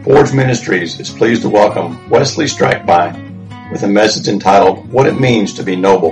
Forge Ministries is pleased to welcome Wesley Strackby with a message entitled, What It Means to Be Noble.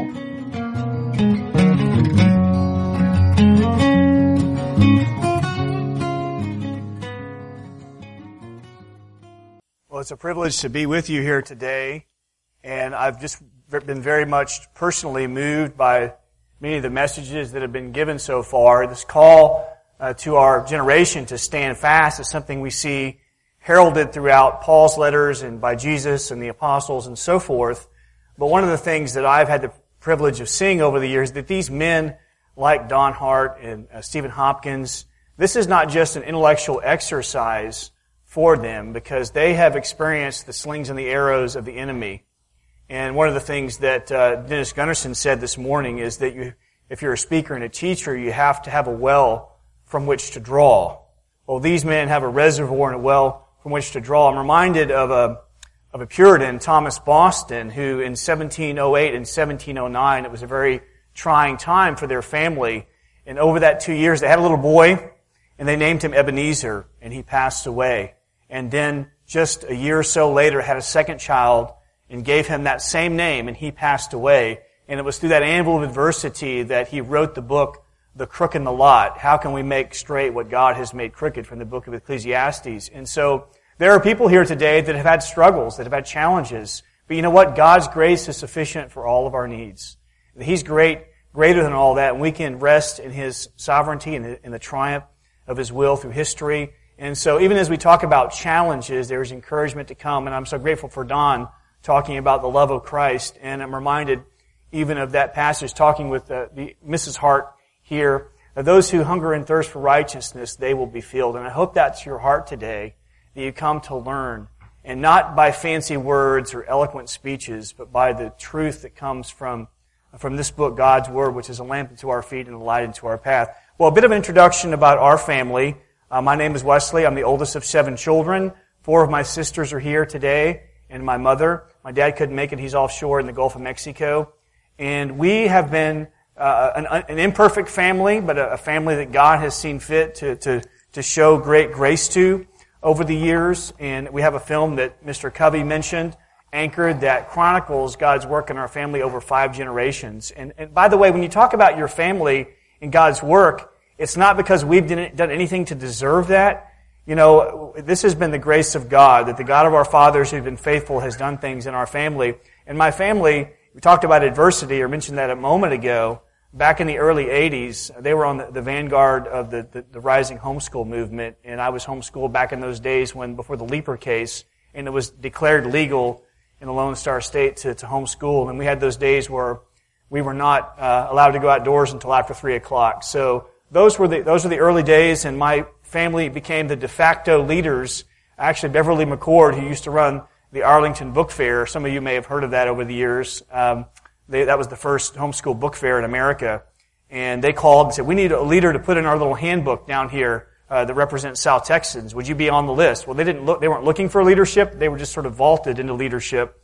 Well, it's a privilege to be with you here today, and I've just been very much personally moved by many of the messages that have been given so far. This call to our generation to stand fast is something we see heralded throughout Paul's letters and by Jesus and the apostles and so forth. But one of the things that I've had the privilege of seeing over the years, that these men like Don Hart and Stephen Hopkins, this is not just an intellectual exercise for them, because they have experienced the slings and the arrows of the enemy. And one of the things that Dennis Gunnarsson said this morning is that if you're a speaker and a teacher, you have to have a well from which to draw. Well, these men have a reservoir and a well from which to draw. I'm reminded of a Puritan, Thomas Boston, who in 1708 and 1709, it was a very trying time for their family. And over that 2 years, they had a little boy, and they named him Ebenezer, and he passed away. And then just a year or so later, had a second child and gave him that same name, and he passed away. And it was through that anvil of adversity that he wrote the book, The Crook and the Lot. How can we make straight what God has made crooked, from the book of Ecclesiastes? And so there are people here today that have had struggles, that have had challenges. But you know what? God's grace is sufficient for all of our needs. He's greater than all that, and we can rest in His sovereignty and in the triumph of His will through history. And so even as we talk about challenges, there is encouragement to come. And I'm so grateful for Don talking about the love of Christ. And I'm reminded even of that passage talking with the Mrs. Hart here, that those who hunger and thirst for righteousness, they will be filled. And I hope that's your heart today, that you come to learn. And not by fancy words or eloquent speeches, but by the truth that comes from this book, God's Word, which is a lamp unto our feet and a light unto our path. Well, a bit of an introduction about our family. My name is Wesley. I'm the oldest of 7 children. 4 of my sisters are here today, and my mother. My dad couldn't make it. He's offshore in the Gulf of Mexico. And we have been an imperfect family, but a family that God has seen fit to show great grace to over the years. And we have a film that Mr. Covey mentioned, Anchored, that chronicles God's work in our family over 5 generations. And by the way, when you talk about your family and God's work, it's not because we've done anything to deserve that. You know, this has been the grace of God, that the God of our fathers who've been faithful has done things in our family. And my family, we talked about adversity, or mentioned that a moment ago. Back in the early 80s, they were on the vanguard of the rising homeschool movement. And I was homeschooled back in those days before the Leeper case, and it was declared legal in the Lone Star State to homeschool. And we had those days where we were not allowed to go outdoors until after 3 o'clock. So those were the early days, and my family became the de facto leaders. Actually, Beverly McCord, who used to run the Arlington Book Fair, some of you may have heard of that over the years. That was the first homeschool book fair in America. And they called and said, we need a leader to put in our little handbook down here that represents South Texans. Would you be on the list? Well, they weren't looking for leadership. They were just sort of vaulted into leadership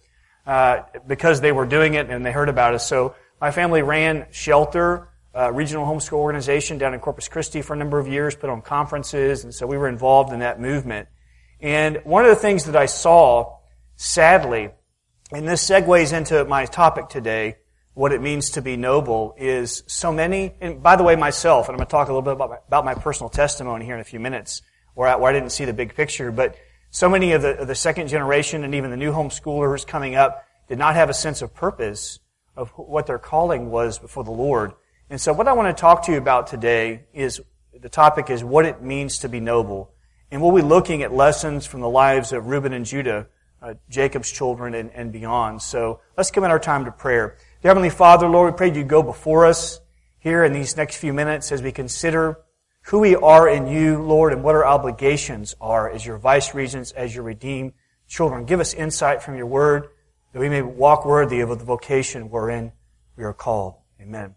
because they were doing it and they heard about us. So my family ran Shelter, regional homeschool organization down in Corpus Christi for a number of years, put on conferences, and so we were involved in that movement. And one of the things that I saw, sadly, and this segues into my topic today, what it means to be noble, is so many, and by the way, myself, and I'm going to talk a little bit about my personal testimony here in a few minutes, where I didn't see the big picture, but so many of the second generation and even the new homeschoolers coming up did not have a sense of purpose of what their calling was before the Lord. And so what I want to talk to you about today is, the topic is what it means to be noble. And we'll be looking at lessons from the lives of Reuben and Judah, Jacob's children and beyond. So let's commit our time to prayer. Dear Heavenly Father, Lord, we pray you go before us here in these next few minutes as we consider who we are in you, Lord, and what our obligations are as your vice regents, as your redeemed children. Give us insight from your word that we may walk worthy of the vocation wherein we are called. Amen.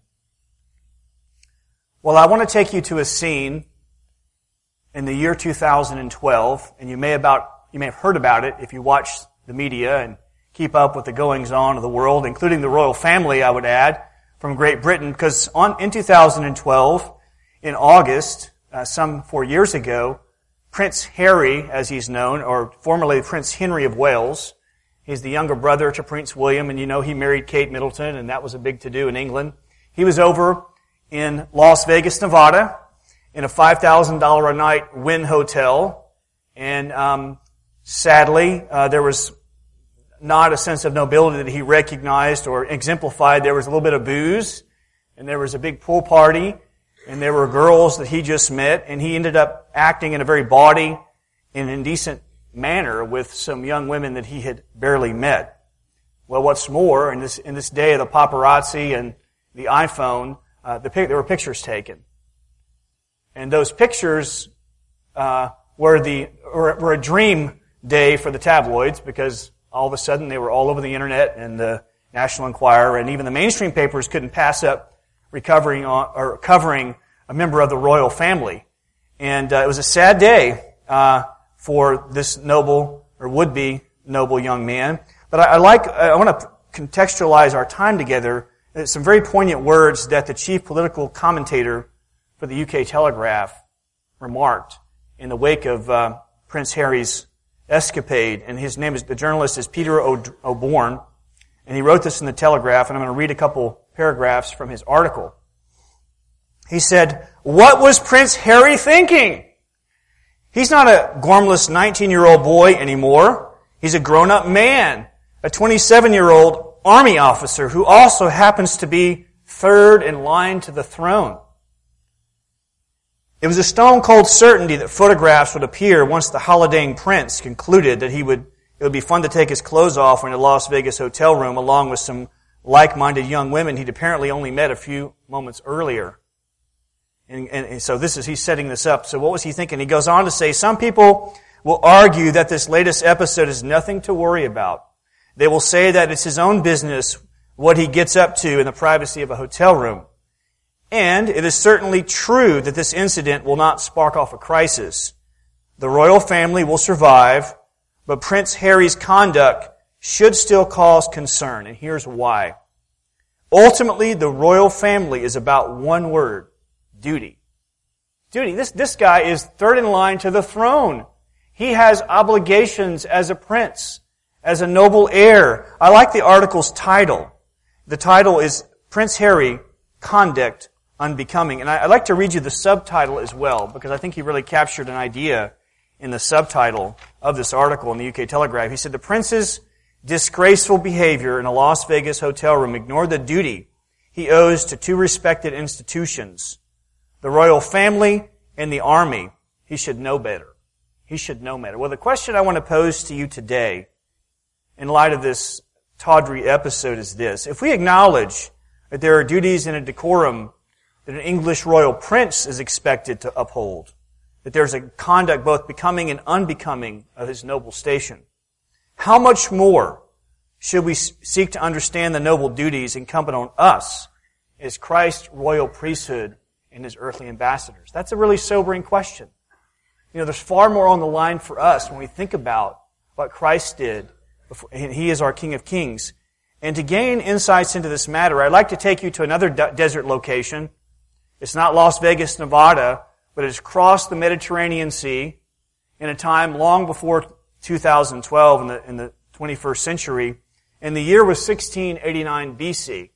Well, I want to take you to a scene in the year 2012, and you may have heard about it if you watch the media and keep up with the goings-on of the world, including the royal family, I would add, from Great Britain, because in 2012, in August, some 4 years ago, Prince Harry, as he's known, or formerly Prince Henry of Wales. He's the younger brother to Prince William, and you know he married Kate Middleton, and that was a big to-do in England. He was over in Las Vegas, Nevada, in a $5,000 a night Wynn hotel, and sadly, there was not a sense of nobility that he recognized or exemplified. There was a little bit of booze, and there was a big pool party, and there were girls that he just met, and he ended up acting in a very bawdy and indecent manner with some young women that he had barely met. Well, what's more, in this day of the paparazzi and the iPhone, there were pictures taken. And those pictures were a dream day for the tabloids, because all of a sudden they were all over the internet and the National Enquirer, and even the mainstream papers couldn't pass up covering a member of the royal family. And it was a sad day for this noble, or would-be noble young man. But I want to contextualize our time together. Some very poignant words that the chief political commentator for the UK Telegraph remarked in the wake of Prince Harry's escapade. And the journalist is Peter O'Born. And he wrote this in the Telegraph, and I'm going to read a couple paragraphs from his article. He said, "What was Prince Harry thinking? He's not a gormless 19-year-old boy anymore. He's a grown-up man, a 27-year-old army officer who also happens to be third in line to the throne." It was a stone-cold certainty that photographs would appear once the holidaying prince concluded that it would be fun to take his clothes off in a Las Vegas hotel room along with some like-minded young women he'd apparently only met a few moments earlier. And so he's setting this up. So what was he thinking? He goes on to say, some people will argue that this latest episode is nothing to worry about. They will say that it's his own business what he gets up to in the privacy of a hotel room. And it is certainly true that this incident will not spark off a crisis. The royal family will survive, but Prince Harry's conduct should still cause concern. And here's why. Ultimately, the royal family is about one word: duty. Duty. This guy is third in line to the throne. He has obligations as a prince, as a noble heir. I like the article's title. The title is Prince Harry, Conduct Unbecoming. And I'd like to read you the subtitle as well, because I think he really captured an idea in the subtitle of this article in the UK Telegraph. He said, the prince's disgraceful behavior in a Las Vegas hotel room ignored the duty he owes to two respected institutions, the royal family and the army. He should know better. He should know better. Well, the question I want to pose to you today, in light of this tawdry episode, is this. If we acknowledge that there are duties and a decorum that an English royal prince is expected to uphold, that there's a conduct both becoming and unbecoming of his noble station, how much more should we seek to understand the noble duties incumbent on us as Christ's royal priesthood and his earthly ambassadors? That's a really sobering question. You know, there's far more on the line for us when we think about what Christ did. And he is our King of Kings. And to gain insights into this matter, I'd like to take you to another desert location. It's not Las Vegas, Nevada, but it's across the Mediterranean Sea in a time long before 2012 in the 21st century. And the year was 1689 BC.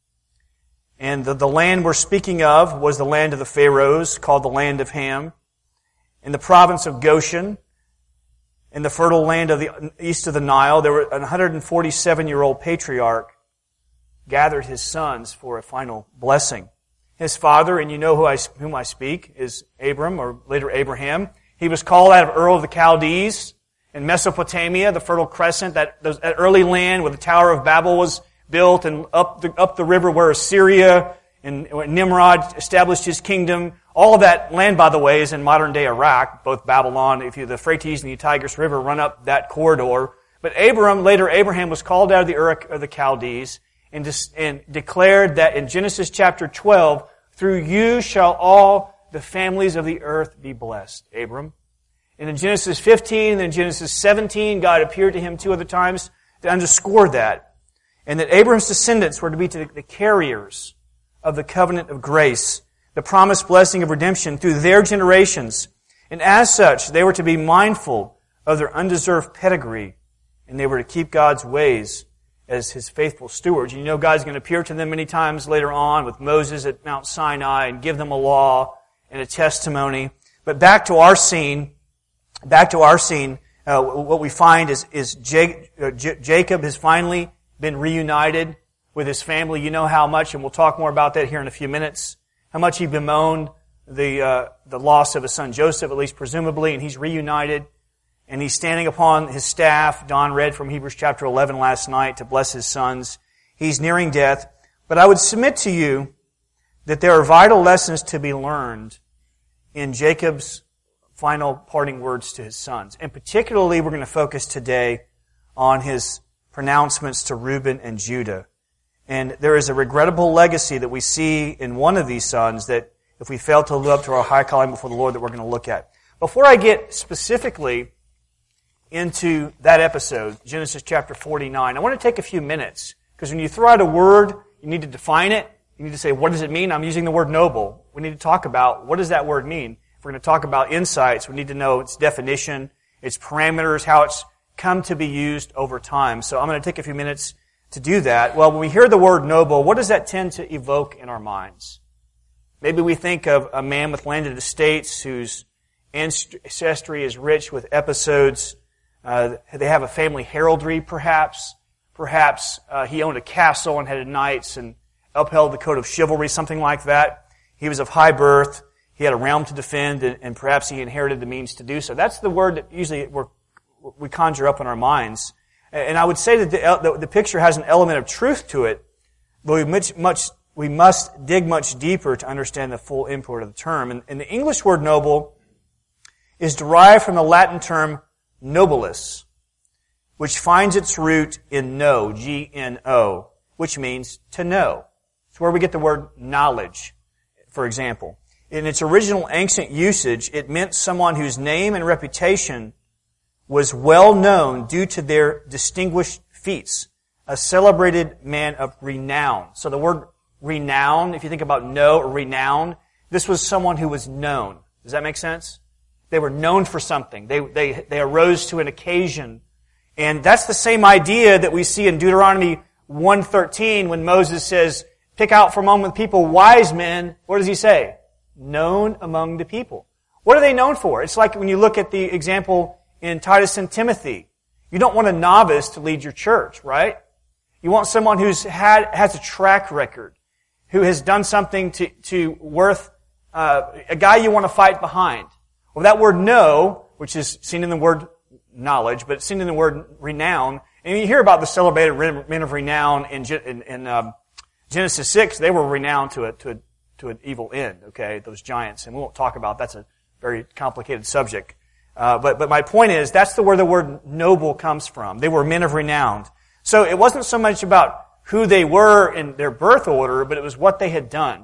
And the land we're speaking of was the land of the Pharaohs, called the land of Ham. In the province of Goshen, in the fertile land of the east of the Nile, there were a 147-year-old patriarch gathered his sons for a final blessing. His father, and you know whom I speak, is Abram, or later Abraham. He was called out of Ur of the Chaldees in Mesopotamia, the Fertile Crescent, that early land where the Tower of Babel was built, and up the river where Assyria and Nimrod established his kingdom. All of that land, by the way, is in modern-day Iraq. Both Babylon, the Euphrates and the Tigris River run up that corridor. But later Abraham, was called out of the Ur of the Chaldees and declared that in Genesis chapter 12, through you shall all the families of the earth be blessed, Abram. And in Genesis 15 and then Genesis 17, God appeared to him two other times to underscore that. And that Abram's descendants were to be the carriers of the covenant of grace, the promised blessing of redemption through their generations. And as such, they were to be mindful of their undeserved pedigree, and they were to keep God's ways as His faithful stewards. You know God's going to appear to them many times later on with Moses at Mount Sinai and give them a law and a testimony. But back to our scene, what we find is Jacob has finally been reunited with his family. You know how much, and we'll talk more about that here in a few minutes, how much he bemoaned the loss of his son Joseph, at least presumably, and he's reunited. And he's standing upon his staff. Don read from Hebrews chapter 11 last night to bless his sons. He's nearing death. But I would submit to you that there are vital lessons to be learned in Jacob's final parting words to his sons. And particularly, we're going to focus today on his pronouncements to Reuben and Judah. And there is a regrettable legacy that we see in one of these sons that if we fail to live up to our high calling before the Lord that we're going to look at. Before I get specifically into that episode, Genesis chapter 49, I want to take a few minutes, because when you throw out a word, you need to define it. You need to say, what does it mean? I'm using the word noble. We need to talk about, what does that word mean? If we're going to talk about insights, we need to know its definition, its parameters, how it's come to be used over time. So I'm going to take a few minutes to do that. Well, when we hear the word noble, what does that tend to evoke in our minds? Maybe we think of a man with landed estates whose ancestry is rich with episodes. They have a family heraldry, perhaps. Perhaps he owned a castle and had knights and upheld the code of chivalry, something like that. He was of high birth. He had a realm to defend, and perhaps he inherited the means to do so. That's the word that usually we conjure up in our minds. And I would say that the picture has an element of truth to it, but we must dig much deeper to understand the full import of the term. And the English word noble is derived from the Latin term nobilis, which finds its root in know, G-N-O, which means to know. It's where we get the word knowledge, for example. In its original ancient usage, it meant someone whose name and reputation was well known due to their distinguished feats, a celebrated man of renown. So the word renown, if you think about know or renown, this was someone who was known. Does that make sense? They were known for something. They arose to an occasion. And that's the same idea that we see in Deuteronomy 1:13 when Moses says, pick out from among the people wise men. What does he say? Known among the people. What are they known for? It's like when you look at the example in Titus and Timothy. You don't want a novice to lead your church, right? You want someone has a track record, who has done something to worth, a guy you want to fight behind. Well, that word know, which is seen in the word knowledge, but it's seen in the word renown. And you hear about the celebrated men of renown in Genesis 6. They were renowned to an evil end, okay, those giants. And we won't talk about, that's a very complicated subject. But my point is, that's where the word noble comes from. They were men of renown. So it wasn't so much about who they were in their birth order, but it was what they had done.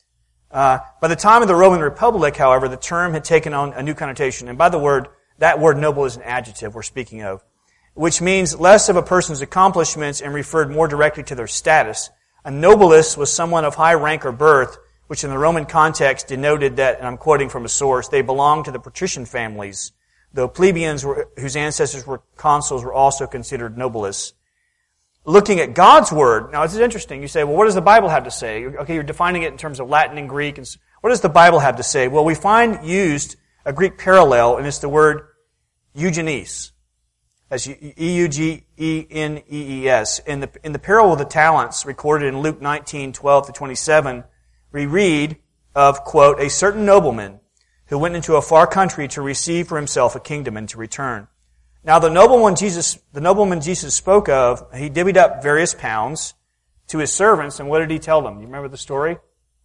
By the time of the Roman Republic, however, the term had taken on a new connotation. And by the word, that word noble is an adjective we're speaking of, which means less of a person's accomplishments and referred more directly to their status. A nobilis was someone of high rank or birth, which in the Roman context denoted that, and I'm quoting from a source, they belonged to the patrician families, though plebeians whose ancestors were consuls were also considered nobilis. Looking at God's Word, now this is interesting. You say, well, what does the Bible have to say? Okay, you're defining it in terms of Latin and Greek. And what does the Bible have to say? Well, we find used a Greek parallel, and it's the word eugenes. That's E-U-G-E-N-E-E-S. In the parable of the talents recorded in Luke 19:12-27, we read of, quote, a certain nobleman who went into a far country to receive for himself a kingdom and to return. Now the nobleman Jesus spoke of, he divvied up various pounds to his servants, and what did he tell them? You remember the story?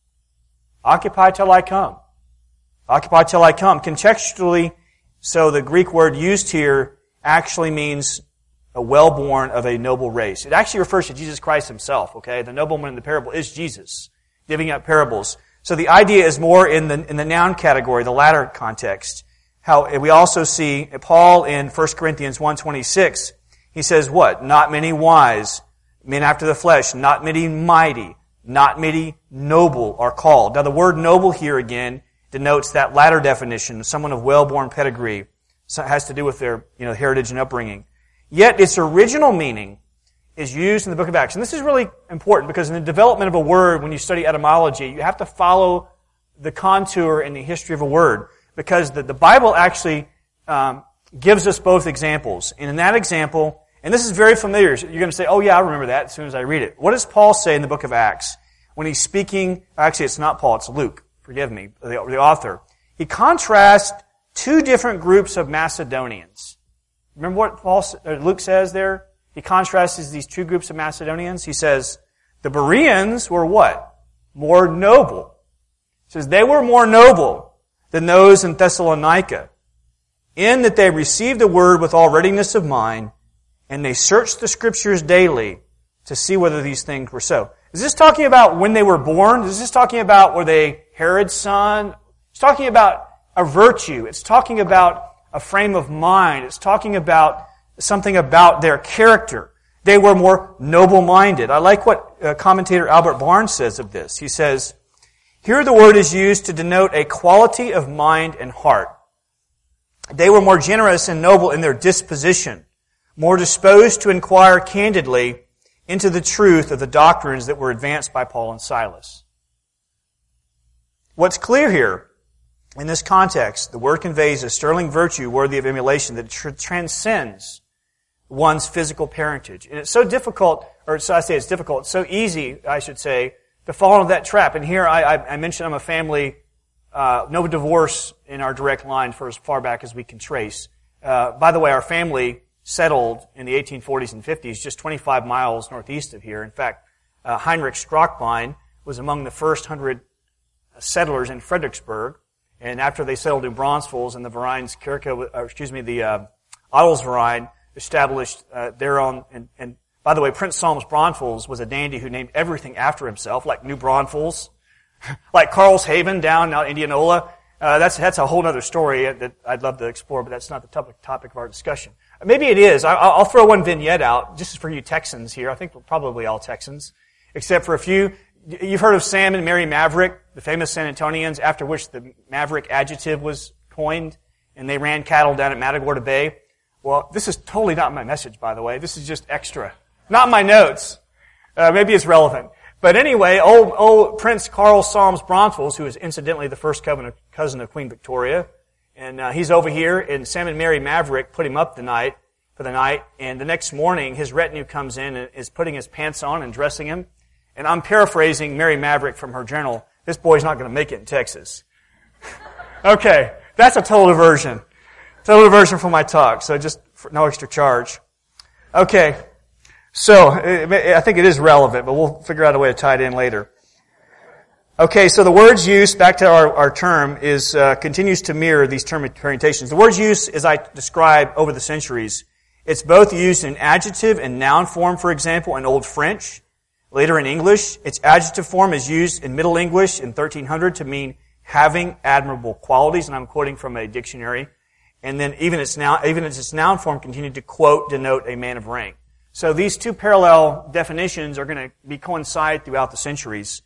Occupy till I come. Occupy till I come. Contextually, so the Greek word used here actually means a well-born of a noble race. It actually refers to Jesus Christ himself, okay? The nobleman in the parable is Jesus, divvying up parables. So the idea is more in the noun category, the latter context. How we also see Paul in 1 Corinthians 1:26. He says what? Not many wise, men after the flesh, not many mighty, not many noble are called. Now the word noble here again denotes that latter definition, someone of well-born pedigree. So it has to do with their heritage and upbringing. Yet its original meaning is used in the book of Acts. And this is really important because in the development of a word, when you study etymology, you have to follow the contour and the history of a word. Because the Bible actually gives us both examples. And in that example, and this is very familiar, you're going to say, oh yeah, I remember that as soon as I read it. What does Paul say in the book of Acts? When he's speaking, actually it's not Paul, it's Luke, forgive me, the author. He contrasts two different groups of Macedonians. Remember what Luke says there? He contrasts these two groups of Macedonians. He says, the Bereans were what? More noble. He says, they were more noble than those in Thessalonica, in that they received the word with all readiness of mind, and they searched the Scriptures daily to see whether these things were so. Is this talking about when they were born? Is this talking about were they Herod's son? It's talking about a virtue. It's talking about a frame of mind. It's talking about something about their character. They were more noble-minded. I like what commentator Albert Barnes says of this. He says, here the word is used to denote a quality of mind and heart. They were more generous and noble in their disposition, more disposed to inquire candidly into the truth of the doctrines that were advanced by Paul and Silas. What's clear here, in this context, the word conveys a sterling virtue worthy of emulation that transcends one's physical parentage. And it's so difficult, or so I say it's difficult, it's so easy, I should say, to fall into that trap. And here I mentioned I'm a family, no divorce in our direct line for as far back as we can trace. By the way, our family settled in the 1840s and 50s just 25 miles northeast of here. In fact, Heinrich Strockbein was among the first 100 settlers in Fredericksburg. And after they settled in Braunfels and the Adelsverein established their own, and by the way, Prince Solms Braunfels was a dandy who named everything after himself, like New Braunfels, like Carlshaven down in Indianola. That's a whole other story that I'd love to explore, but that's not the topic of our discussion. Maybe it is. I'll throw one vignette out, just for you Texans here. I think we're probably all Texans, except for a few. You've heard of Sam and Mary Maverick, the famous San Antonians, after which the Maverick adjective was coined, and they ran cattle down at Matagorda Bay. Well, this is totally not my message, by the way. This is just extra. Not my notes. Maybe it's relevant. But anyway, old Prince Karl Solms Braunfels, who is incidentally the first cousin of Queen Victoria, and he's over here, and Sam and Mary Maverick put him up for the night, and the next morning his retinue comes in and is putting his pants on and dressing him. And I'm paraphrasing Mary Maverick from her journal. This boy's not going to make it in Texas. Okay, that's a total diversion. Total diversion from my talk, so just for no extra charge. Okay, so I think it is relevant, but we'll figure out a way to tie it in later. Okay, so the word's use, back to our term, is continues to mirror these term orientations. The word's use, as I described over the centuries, it's both used in adjective and noun form, for example, in Old French. Later in English, its adjective form is used in Middle English in 1300 to mean having admirable qualities, and I'm quoting from a dictionary. And then even its noun form continued to quote, denote a man of rank. So these two parallel definitions are going to coincide throughout the centuries.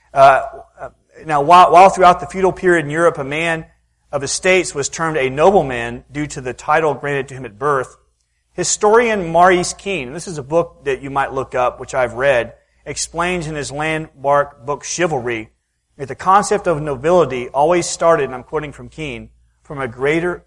Now, while throughout the feudal period in Europe, a man of estates was termed a nobleman due to the title granted to him at birth, historian Maurice Keene, and this is a book that you might look up, which I've read, explains in his landmark book Chivalry that the concept of nobility always started, and I'm quoting from Keene, from for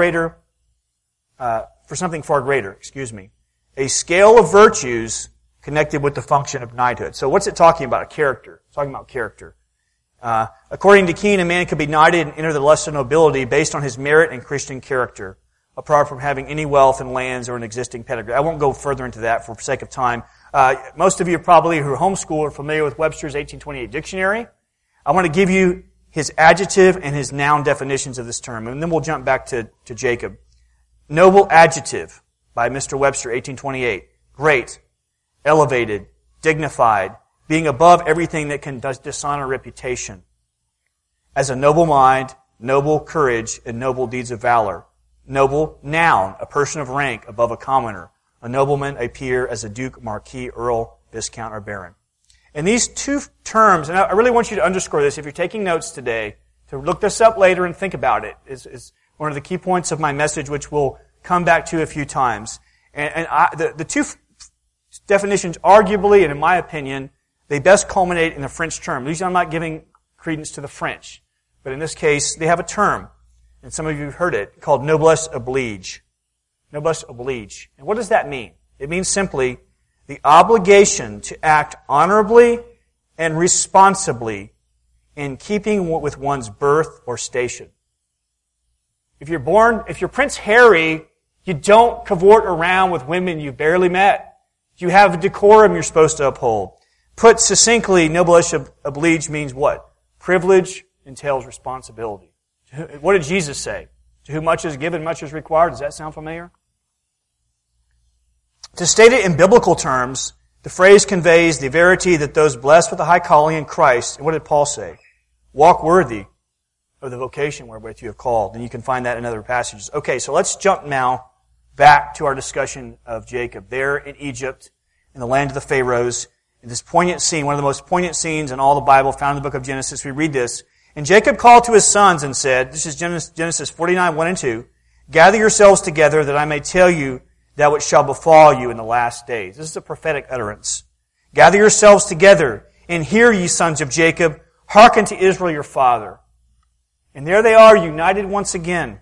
something far greater, a scale of virtues connected with the function of knighthood. So what's it talking about? A character. It's talking about character. According to Keene, a man could be knighted and enter the lesser nobility based on his merit and Christian character, apart from having any wealth and lands or an existing pedigree. I won't go further into that for sake of time. Most of you probably who are homeschooled are familiar with Webster's 1828 dictionary. I want to give you his adjective and his noun definitions of this term, and then we'll jump back to Jacob. Noble adjective by Mr. Webster, 1828. Great, elevated, dignified, being above everything that can dishonor reputation. As a noble mind, noble courage, and noble deeds of valor. Noble, noun, a person of rank above a commoner. A nobleman, a peer, as a duke, marquis, earl, viscount, or baron. And these two terms, and I really want you to underscore this, if you're taking notes today, to look this up later and think about it is one of the key points of my message, which we'll come back to a few times. The two definitions, arguably, and in my opinion, they best culminate in the French term. Usually I'm not giving credence to the French, but in this case, they have a term, and some of you have heard it, called noblesse oblige. Noblesse oblige. And what does that mean? It means simply the obligation to act honorably and responsibly in keeping with one's birth or station. If you're Prince Harry, you don't cavort around with women you've barely met. You have a decorum you're supposed to uphold. Put succinctly, noblesse oblige means what? Privilege entails responsibility. What did Jesus say? To whom much is given, much is required. Does that sound familiar? To state it in biblical terms, the phrase conveys the verity that those blessed with a high calling in Christ, and what did Paul say? Walk worthy of the vocation wherewith you have called. And you can find that in other passages. Okay, so let's jump now back to our discussion of Jacob. There in Egypt, in the land of the Pharaohs, in this poignant scene, one of the most poignant scenes in all the Bible, found in the book of Genesis, we read this. And Jacob called to his sons and said, this is Genesis 49, 1 and 2, gather yourselves together that I may tell you that which shall befall you in the last days. This is a prophetic utterance. Gather yourselves together and hear, ye sons of Jacob, hearken to Israel your father. And there they are, united once again.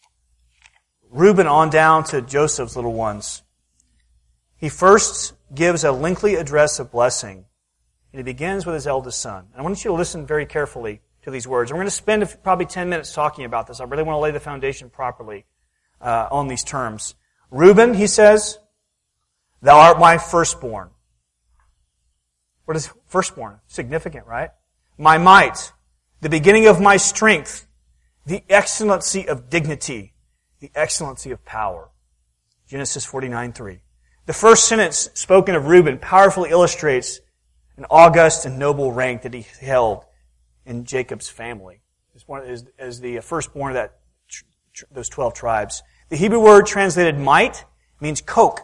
Reuben on down to Joseph's little ones. He first gives a lengthy address of blessing, and he begins with his eldest son. And I want you to listen very carefully to these words. And we're going to spend probably 10 minutes talking about this. I really want to lay the foundation properly on these terms. Reuben, he says, thou art my firstborn. What is firstborn? Significant, right? My might, the beginning of my strength, the excellency of dignity, the excellency of power. Genesis 49:3. The first sentence spoken of Reuben powerfully illustrates an august and noble rank that he held in Jacob's family as the firstborn of those 12 tribes. The Hebrew word translated might means coke,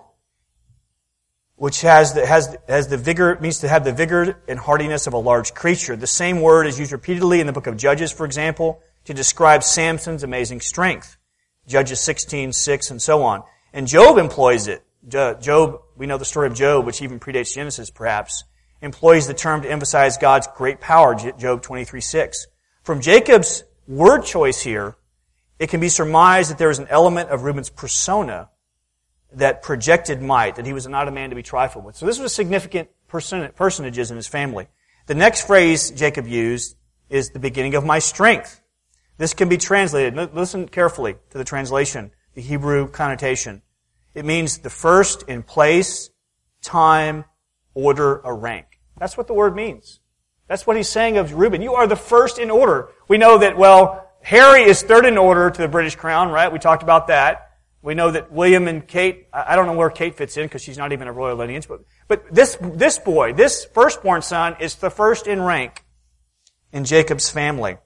which has the vigor, means to have the vigor and hardiness of a large creature. The same word is used repeatedly in the book of Judges, for example, to describe Samson's amazing strength. Judges 16:6 and so on. And Job employs it. Job, we know the story of Job, which even predates Genesis perhaps, employs the term to emphasize God's great power, Job 23:6. From Jacob's word choice here, it can be surmised that there is an element of Reuben's persona that projected might, that he was not a man to be trifled with. So this was significant personages in his family. The next phrase Jacob used is the beginning of my strength. This can be translated, listen carefully to the translation, the Hebrew connotation. It means the first in place, time, order, or rank. That's what the word means. That's what he's saying of Reuben. You are the first in order. We know that, Harry is third in order to the British crown, right? We talked about that. We know that William and Kate, I don't know where Kate fits in because she's not even a royal lineage, but this boy, this firstborn son, is the first in rank in Jacob's family.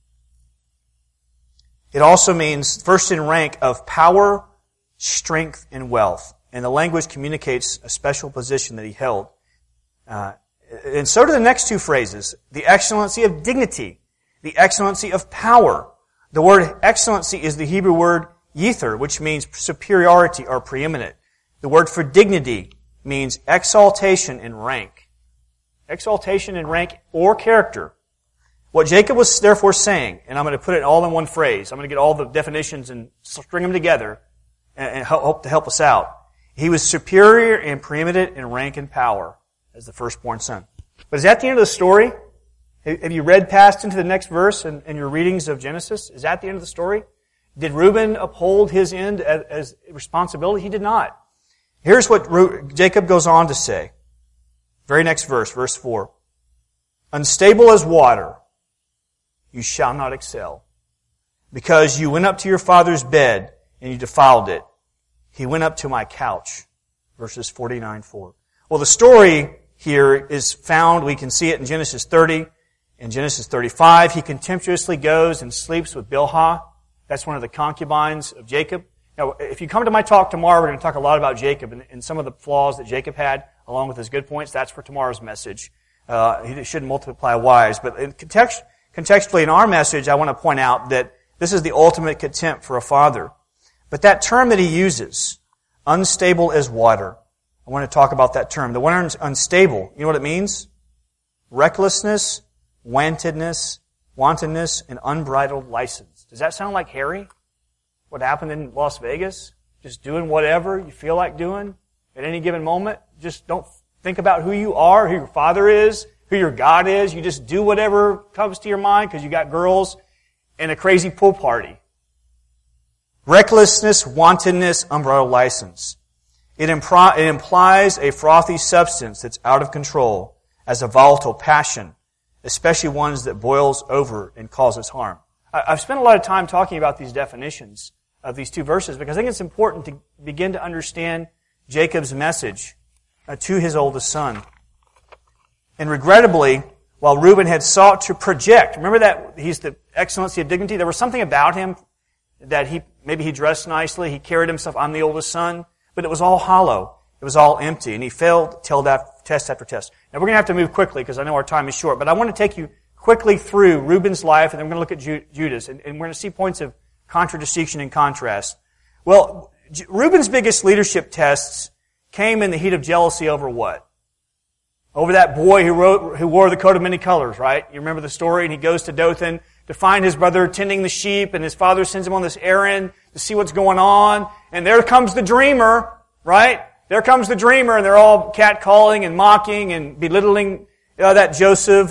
It also means first in rank of power, strength, and wealth. And the language communicates a special position that he held. And so do the next two phrases. The excellency of dignity. The excellency of power. The word excellency is the Hebrew word yether, which means superiority or preeminent. The word for dignity means exaltation in rank. Exaltation in rank or character. What Jacob was therefore saying, and I'm going to put it all in one phrase. I'm going to get all the definitions and string them together and hope to help us out. He was superior and preeminent in rank and power as the firstborn son. But is that the end of the story? Have you read past into the next verse in your readings of Genesis? Is that the end of the story? Did Reuben uphold his end as responsibility? He did not. Here's what Jacob goes on to say. Very next verse, verse 4. Unstable as water, you shall not excel, because you went up to your father's bed and you defiled it. He went up to my couch. Verses 49:4. Well, the story here is found, we can see it in Genesis 30. In Genesis 35, he contemptuously goes and sleeps with Bilhah. That's one of the concubines of Jacob. Now, if you come to my talk tomorrow, we're going to talk a lot about Jacob and some of the flaws that Jacob had, along with his good points. That's for tomorrow's message. He shouldn't multiply wives. But contextually in our message, I want to point out that this is the ultimate contempt for a father. But that term that he uses, unstable as water, I want to talk about that term. The word unstable, you know what it means? Recklessness, wantonness, and unbridled license. Does that sound like Harry? What happened in Las Vegas? Just doing whatever you feel like doing at any given moment? Just don't think about who you are, who your father is, who your God is. You just do whatever comes to your mind because you got girls and a crazy pool party. Recklessness, wantonness, unbridled license. It implies a frothy substance that's out of control as a volatile passion, especially ones that boils over and causes harm. I've spent a lot of time talking about these definitions of these two verses because I think it's important to begin to understand Jacob's message to his oldest son. And regrettably, while Reuben had sought to project, remember that he's the excellency of dignity, there was something about him that maybe he dressed nicely, he carried himself, I'm the oldest son, but it was all hollow. It was all empty, and he failed test after test. Now we're going to have to move quickly because I know our time is short, but I want to take you quickly through Reuben's life, and then we're going to look at Judas, and we're going to see points of contradistinction and contrast. Well, Reuben's biggest leadership tests came in the heat of jealousy over what? Over that boy who wore the coat of many colors, right? You remember the story, and he goes to Dothan to find his brother tending the sheep, and his father sends him on this errand to see what's going on, and there comes the dreamer, right? There comes the dreamer, and they're all catcalling and mocking and belittling that Joseph,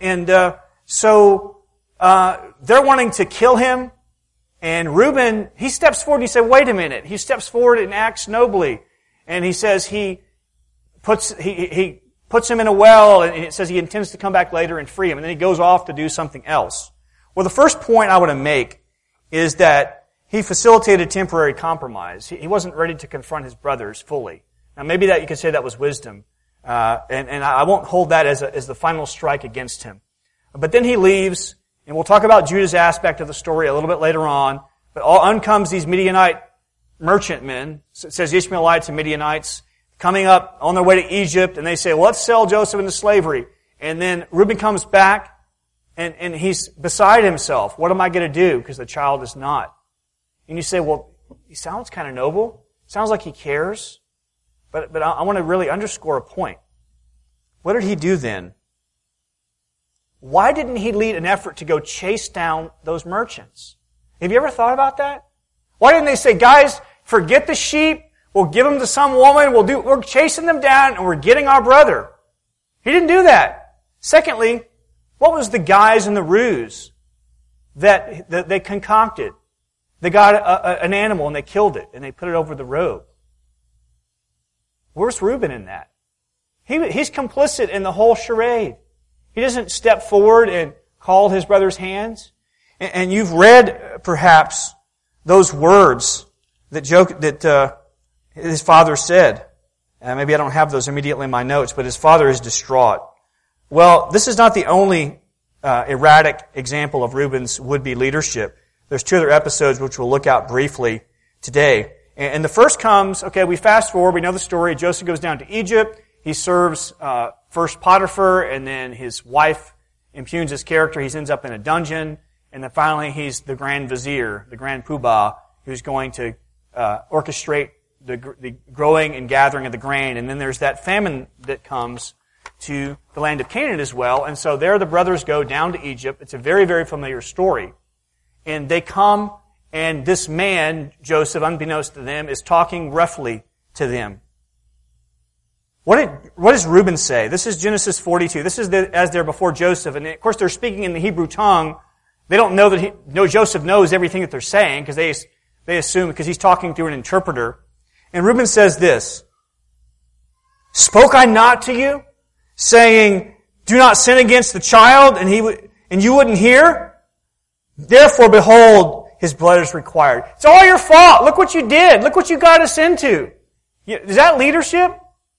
so they're wanting to kill him, and Reuben, he steps forward and he says, wait a minute. He steps forward and acts nobly, and he says he puts him in a well, and it says he intends to come back later and free him, and then he goes off to do something else. Well, the first point I want to make is that he facilitated temporary compromise. He wasn't ready to confront his brothers fully. Now, maybe that you could say that was wisdom, and I won't hold that as the final strike against him. But then he leaves, and we'll talk about Judah's aspect of the story a little bit later on. But on comes these Midianite merchantmen. It says Ishmaelites and Midianites coming up on their way to Egypt, and they say, well, let's sell Joseph into slavery. And then Reuben comes back, and he's beside himself. What am I going to do? Because the child is not. And you say, well, he sounds kind of noble. Sounds like he cares. But I want to really underscore a point. What did he do then? Why didn't he lead an effort to go chase down those merchants? Have you ever thought about that? Why didn't they say, guys, forget the sheep, we'll give them to some woman, we're chasing them down and we're getting our brother? He didn't do that. Secondly, what was the guise and the ruse that they concocted? They got an animal and they killed it and they put it over the robe. Where's Reuben in that? He's complicit in the whole charade. He doesn't step forward and call his brother's hands. And you've read, perhaps, those words that his father said. Maybe I don't have those immediately in my notes, but his father is distraught. Well, this is not the only erratic example of Reuben's would-be leadership. There's two other episodes which we'll look at briefly today. And the first comes, we fast forward, we know the story. Joseph goes down to Egypt. He serves first Potiphar, and then his wife impugns his character. He ends up in a dungeon. And then finally, he's the Grand Vizier, the Grand Poobah, who's going to orchestrate the growing and gathering of the grain. And then there's that famine that comes to the land of Canaan as well. And so there the brothers go down to Egypt. It's a very, very familiar story. And they come, and this man, Joseph, unbeknownst to them, is talking roughly to them. What does Reuben say? This is Genesis 42. This is as they're before Joseph. And of course they're speaking in the Hebrew tongue. They don't know that Joseph knows everything that they're saying because they assume because he's talking through an interpreter. And Reuben says this, "Spoke I not to you, saying, do not sin against the child, and you wouldn't hear? Therefore, behold, his blood is required." It's all your fault. Look what you did. Look what you got us into. Is that leadership?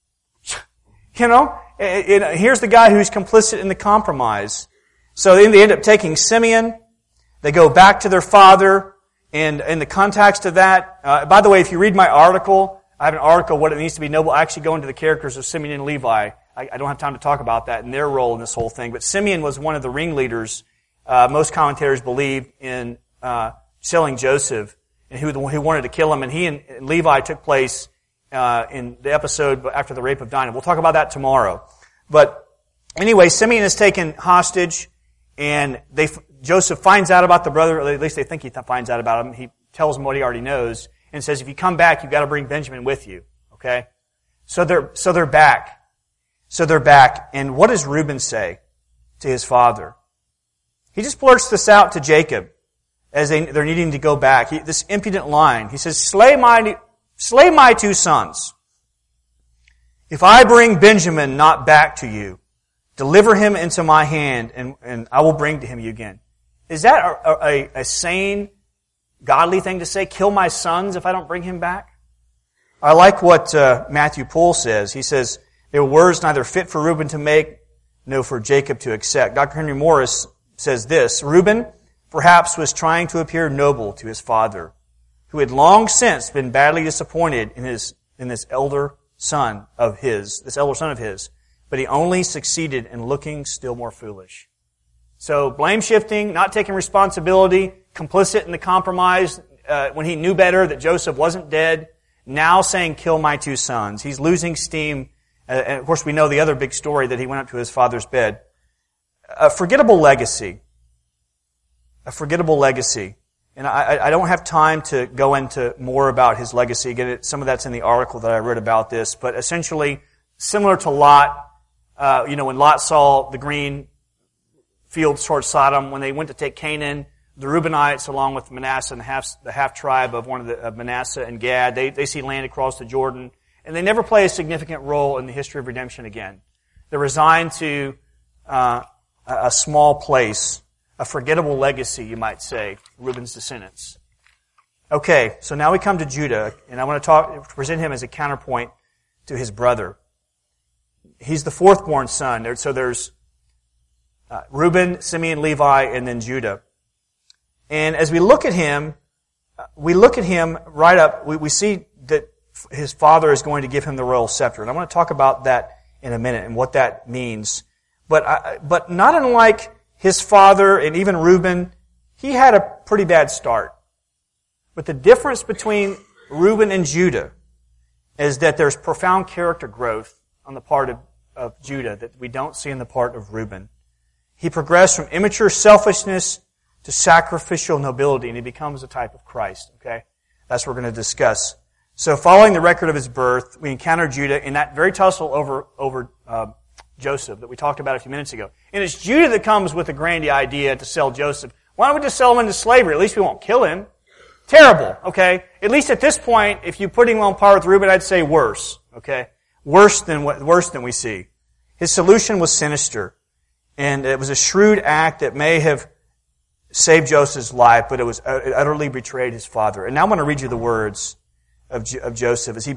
Here's the guy who's complicit in the compromise. So they end up taking Simeon. They go back to their father. And in the context of that, by the way, if you read my article, I have an article, What It Means to Be Noble. I actually go into the characters of Simeon and Levi. I don't have time to talk about that and their role in this whole thing. But Simeon was one of the ringleaders most commentators believed in selling Joseph, and who wanted to kill him. And he and Levi took place in the episode after the rape of Dinah. We'll talk about that tomorrow. But anyway, Simeon is taken hostage, and Joseph finds out about the brother, or at least they think he finds out about him. He tells him what he already knows, and says, if you come back, you've got to bring Benjamin with you. Okay? So they're back. And what does Reuben say to his father? He just blurts this out to Jacob as they're needing to go back. This impudent line. He says, slay my 2 sons. If I bring Benjamin not back to you, deliver him into my hand, and I will bring to him you again. Is that a sane, godly thing to say? Kill my sons if I don't bring him back? I like what Matthew Poole says. He says, they were words neither fit for Reuben to make, nor for Jacob to accept. Dr. Henry Morris says this, Reuben perhaps was trying to appear noble to his father, who had long since been badly disappointed in this elder son of his, but he only succeeded in looking still more foolish. So blame shifting, not taking responsibility, complicit in the compromise when he knew better that Joseph wasn't dead, now saying, kill my 2 sons. He's losing steam. And of course we know the other big story that he went up to his father's bed. A forgettable legacy. And I don't have time to go into more about his legacy. Again, some of that's in the article that I read about this. But essentially, similar to Lot, when Lot saw the green fields towards Sodom, when they went to take Canaan, the Reubenites, along with Manasseh and the half tribe of Manasseh and Gad, they see land across the Jordan, and they never play a significant role in the history of redemption again. They're resigned to a small place, a forgettable legacy, you might say, Reuben's descendants. Okay, so now we come to Judah, and I want to present him as a counterpoint to his brother. He's the 4th born son. So there's Reuben, Simeon, Levi, and then Judah. And as we look at him right up, we see that his father is going to give him the royal scepter. And I want to talk about that in a minute and what that means. But not unlike his father and even Reuben, he had a pretty bad start. But the difference between Reuben and Judah is that there's profound character growth on the part of Judah that we don't see in the part of Reuben. He progressed from immature selfishness to sacrificial nobility, and he becomes a type of Christ. Okay? That's what we're going to discuss. So following the record of his birth, we encounter Judah in that very tussle over Joseph that we talked about a few minutes ago. And it's Judah that comes with the grand idea to sell Joseph. Why don't we just sell him into slavery? At least we won't kill him. Terrible, okay? At least at this point, if you put him on par with Reuben, I'd say worse, okay? Worse than we see. His solution was sinister. And it was a shrewd act that may have saved Joseph's life, but it utterly betrayed his father. And now I'm going to read you the words of Joseph as he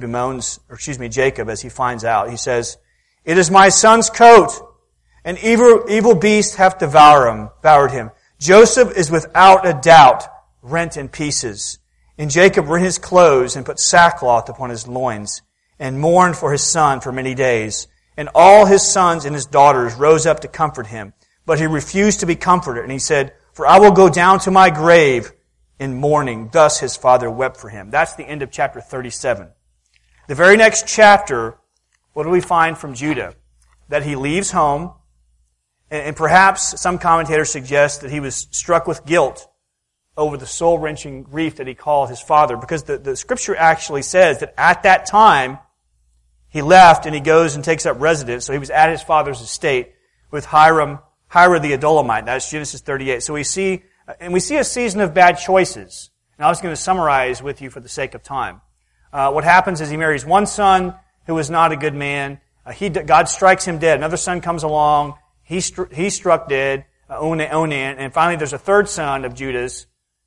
Jacob, as he finds out. He says, "It is my son's coat. An evil beast hath devoured him. Joseph is without a doubt rent in pieces. And Jacob rent his clothes and put sackcloth upon his loins and mourned for his son for many days. And all his sons and his daughters rose up to comfort him. But he refused to be comforted. And he said, for I will go down to my grave in mourning. Thus his father wept for him." That's the end of chapter 37. The very next chapter, what do we find from Judah? That he leaves home, and perhaps some commentators suggest that he was struck with guilt over the soul-wrenching grief that he called his father, because the scripture actually says that at that time, he left and he goes and takes up residence. So he was at his father's estate with Hira the Adullamite. That's Genesis 38. So we see a season of bad choices. And I was going to summarize with you for the sake of time. What happens is he marries one son who was not a good man. God strikes him dead. Another son comes along. He's struck dead, Onan. And finally there's a third son of Judah's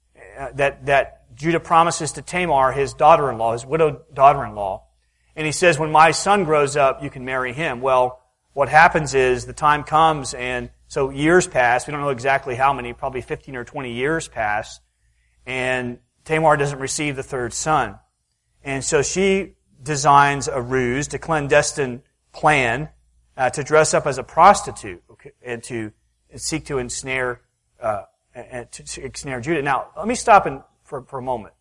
that Judah promises to Tamar, his daughter-in-law, his widowed daughter-in-law. And he says, when my son grows up, you can marry him. Well, what happens is the time comes, and so years pass. We don't know exactly how many, probably 15 or 20 years pass. And Tamar doesn't receive the third son. And so she designs a ruse, a clandestine plan, to dress up as a prostitute, and to seek to ensnare to snare Judah. Now, let me stop for a moment.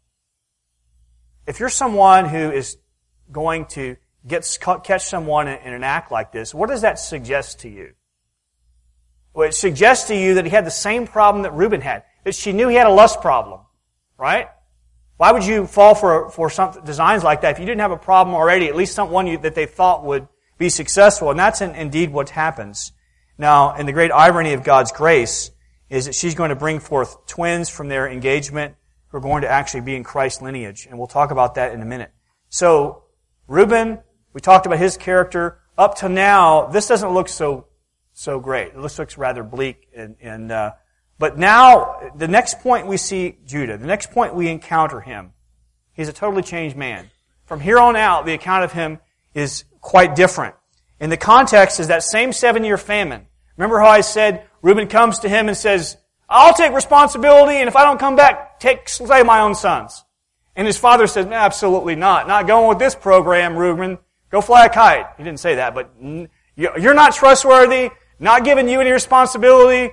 If you're someone who is going to catch someone in an act like this, what does that suggest to you? Well, it suggests to you that he had the same problem that Reuben had. That she knew he had a lust problem, right? Why would you fall for some designs like that if you didn't have a problem already? At least someone that they thought would be successful, and that's indeed what happens. Now, and the great irony of God's grace is that she's going to bring forth twins from their engagement who are going to actually be in Christ's lineage, and we'll talk about that in a minute. So, Reuben, we talked about his character. Up to now, this doesn't look so great. It looks rather bleak. But now, the next point we see Judah, the next point we encounter him, he's a totally changed man. From here on out, the account of him is quite different. And the context is that same 7-year famine. Remember how I said Reuben comes to him and says, I'll take responsibility, and if I don't come back, slay my own sons. And his father says, absolutely not. Not going with this program, Reuben. Go fly a kite. He didn't say that, but you're not trustworthy, not giving you any responsibility.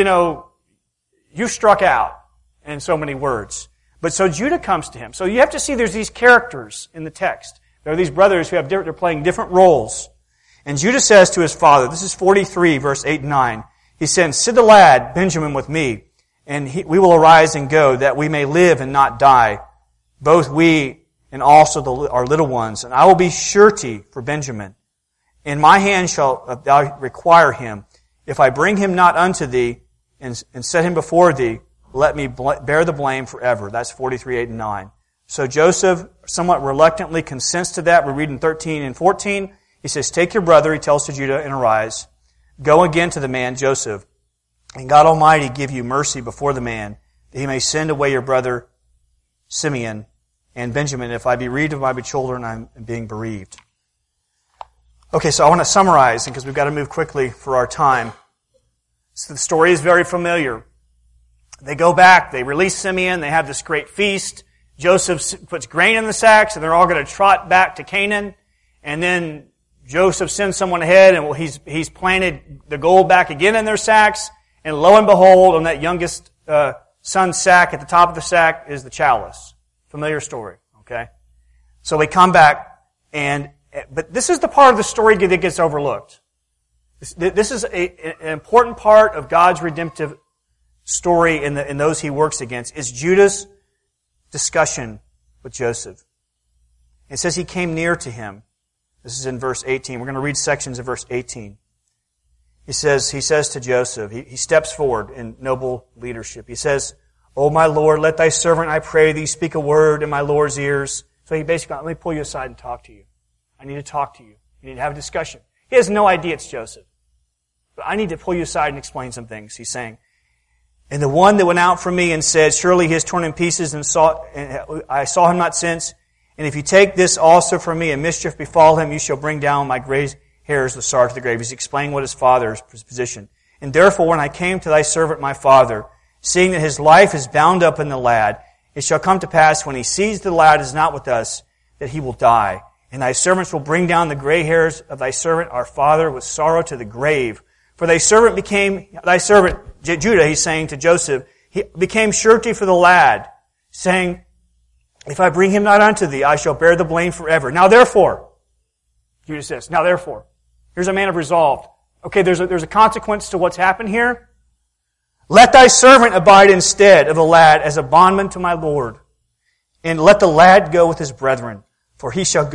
You struck out in so many words. But so Judah comes to him. So you have to see there's these characters in the text. There are these brothers who they're playing different roles. And Judah says to his father, this is 43, verse 8 and 9, he says, send the lad, Benjamin, with me, and we will arise and go, that we may live and not die, both we and also our little ones. And I will be surety for Benjamin. In my hand shall thou require him. If I bring him not unto thee, and set him before thee, let me bear the blame forever. That's 43, 8 and 9. So Joseph somewhat reluctantly consents to that. We read in 13 and 14. He says, take your brother, he tells to Judah, and arise. Go again to the man Joseph, and God Almighty give you mercy before the man, that he may send away your brother Simeon and Benjamin. If I be bereaved of my children, I'm being bereaved. Okay, so I want to summarize, because we've got to move quickly for our time. So the story is very familiar. They go back, they release Simeon, they have this great feast. Joseph puts grain in the sacks, and they're all going to trot back to Canaan. And then Joseph sends someone ahead, and he's planted the gold back again in their sacks. And lo and behold, on that youngest son's sack, at the top of the sack is the chalice. Familiar story, okay? So they come back, but this is the part of the story that gets overlooked. This is an important part of God's redemptive story in those he works against, is Judah's discussion with Joseph. It says he came near to him. This is in verse 18. We're going to read sections of verse 18. He says to Joseph, he steps forward in noble leadership. He says, O my Lord, let thy servant, I pray thee, speak a word in my Lord's ears. So he basically, let me pull you aside and talk to you. I need to talk to you. You need to have a discussion. He has no idea it's Joseph. But I need to pull you aside and explain some things. He's saying, and the one that went out from me and said, surely he is torn in pieces, and I saw him not since. And if you take this also from me, and mischief befall him, you shall bring down my gray hairs, the star to the grave. He's explaining what his father's position. And therefore, when I came to thy servant my father, seeing that his life is bound up in the lad, it shall come to pass, when he sees the lad is not with us, that he will die. And thy servants will bring down the gray hairs of thy servant our father with sorrow to the grave. For thy servant, Judah, he's saying to Joseph, he became surety for the lad, saying, if I bring him not unto thee, I shall bear the blame forever. Now therefore, Judah says, now therefore, here's a man of resolve. Okay, there's a consequence to what's happened here. Let thy servant abide instead of the lad as a bondman to my Lord. And let the lad go with his brethren. For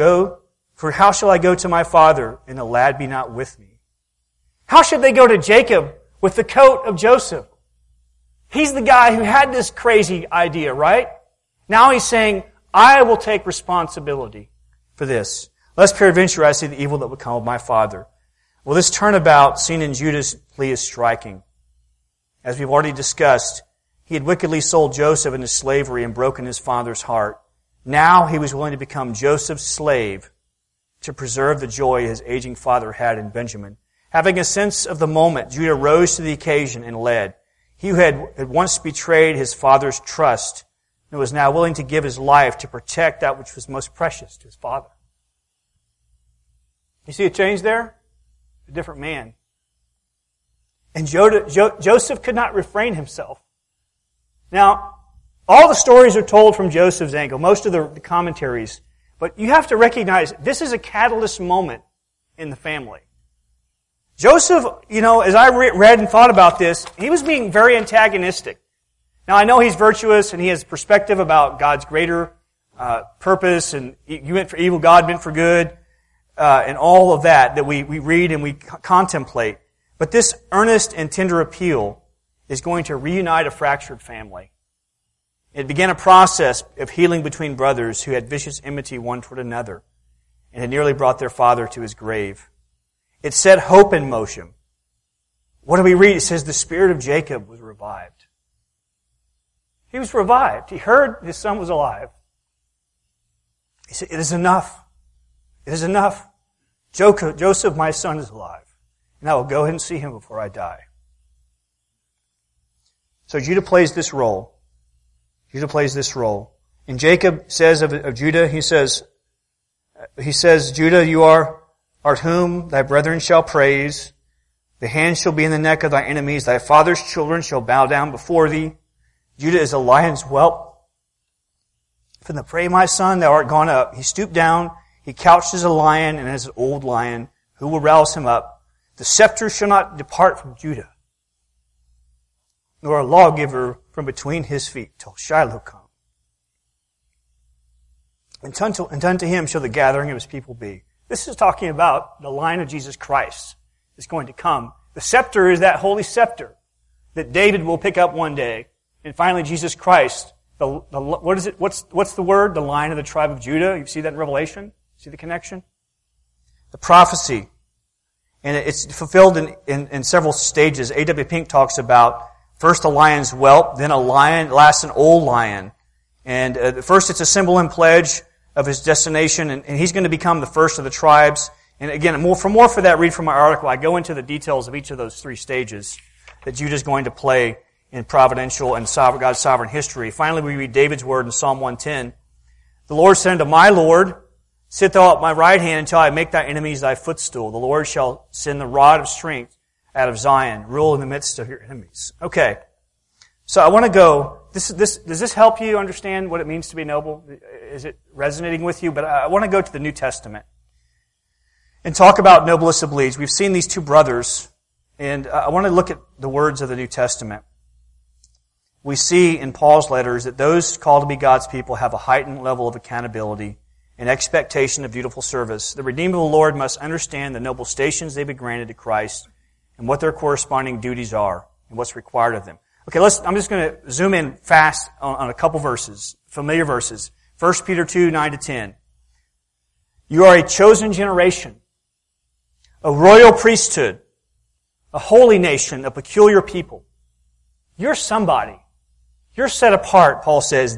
how shall I go to my father, and the lad be not with me? How should they go to Jacob with the coat of Joseph? He's the guy who had this crazy idea, right? Now he's saying, I will take responsibility for this. Lest peradventure I see the evil that would come of my father. Well, this turnabout seen in Judah's plea is striking. As we've already discussed, he had wickedly sold Joseph into slavery and broken his father's heart. Now he was willing to become Joseph's slave to preserve the joy his aging father had in Benjamin. Having a sense of the moment, Judah rose to the occasion and led. He who had once betrayed his father's trust and was now willing to give his life to protect that which was most precious to his father. You see a change there? A different man. And Joseph could not refrain himself. Now, all the stories are told from Joseph's angle, most of the commentaries. But you have to recognize this is a catalyst moment in the family. Joseph, as I read and thought about this, he was being very antagonistic. Now, I know he's virtuous and he has perspective about God's greater purpose, and you meant for evil, God meant for good, and all of that we read and we contemplate. But this earnest and tender appeal is going to reunite a fractured family. It began a process of healing between brothers who had vicious enmity one toward another and had nearly brought their father to his grave. It set hope in motion. What do we read? It says the spirit of Jacob was revived. He was revived. He heard his son was alive. He said, it is enough. It is enough. Joseph, my son, is alive. And I will go ahead and see him before I die. So Judah plays this role. Judah plays this role. And Jacob says of Judah, he says, Judah, you art whom thy brethren shall praise. The hand shall be in the neck of thy enemies. Thy father's children shall bow down before thee. Judah is a lion's whelp. From the prey, my son, thou art gone up. He stooped down. He couched as a lion and as an old lion. Who will rouse him up? The scepter shall not depart from Judah, nor a lawgiver from between his feet till Shiloh come. And unto him shall the gathering of his people be. This is talking about the line of Jesus Christ is going to come. The scepter is that holy scepter that David will pick up one day. And finally, Jesus Christ, what is it? What's the word? The line of the tribe of Judah. You see that in Revelation? See the connection? The prophecy. And it's fulfilled in several stages. A.W. Pink talks about first a lion's whelp, then a lion, last an old lion. And first it's a symbol and pledge of his destination, and he's going to become the first of the tribes. And again, for that, read from my article. I go into the details of each of those three stages that Judah's going to play in providential and God's sovereign history. Finally, we read David's word in Psalm 110. The Lord said unto my Lord, sit thou at my right hand until I make thy enemies thy footstool. The Lord shall send the rod of strength out of Zion, rule in the midst of your enemies. Okay. So I want to go, does this help you understand what it means to be noble? Is it resonating with you? But I want to go to the New Testament and talk about noblesse oblige. We've seen these two brothers, and I want to look at the words of the New Testament. We see in Paul's letters that those called to be God's people have a heightened level of accountability and expectation of dutiful service. The redeemed of the Lord must understand the noble stations they've been granted to Christ and what their corresponding duties are and what's required of them. Okay, I'm just going to zoom in fast on a couple verses, familiar verses. 1 Peter 2, 9-10. You are a chosen generation, a royal priesthood, a holy nation, a peculiar people. You're somebody. You're set apart, Paul says.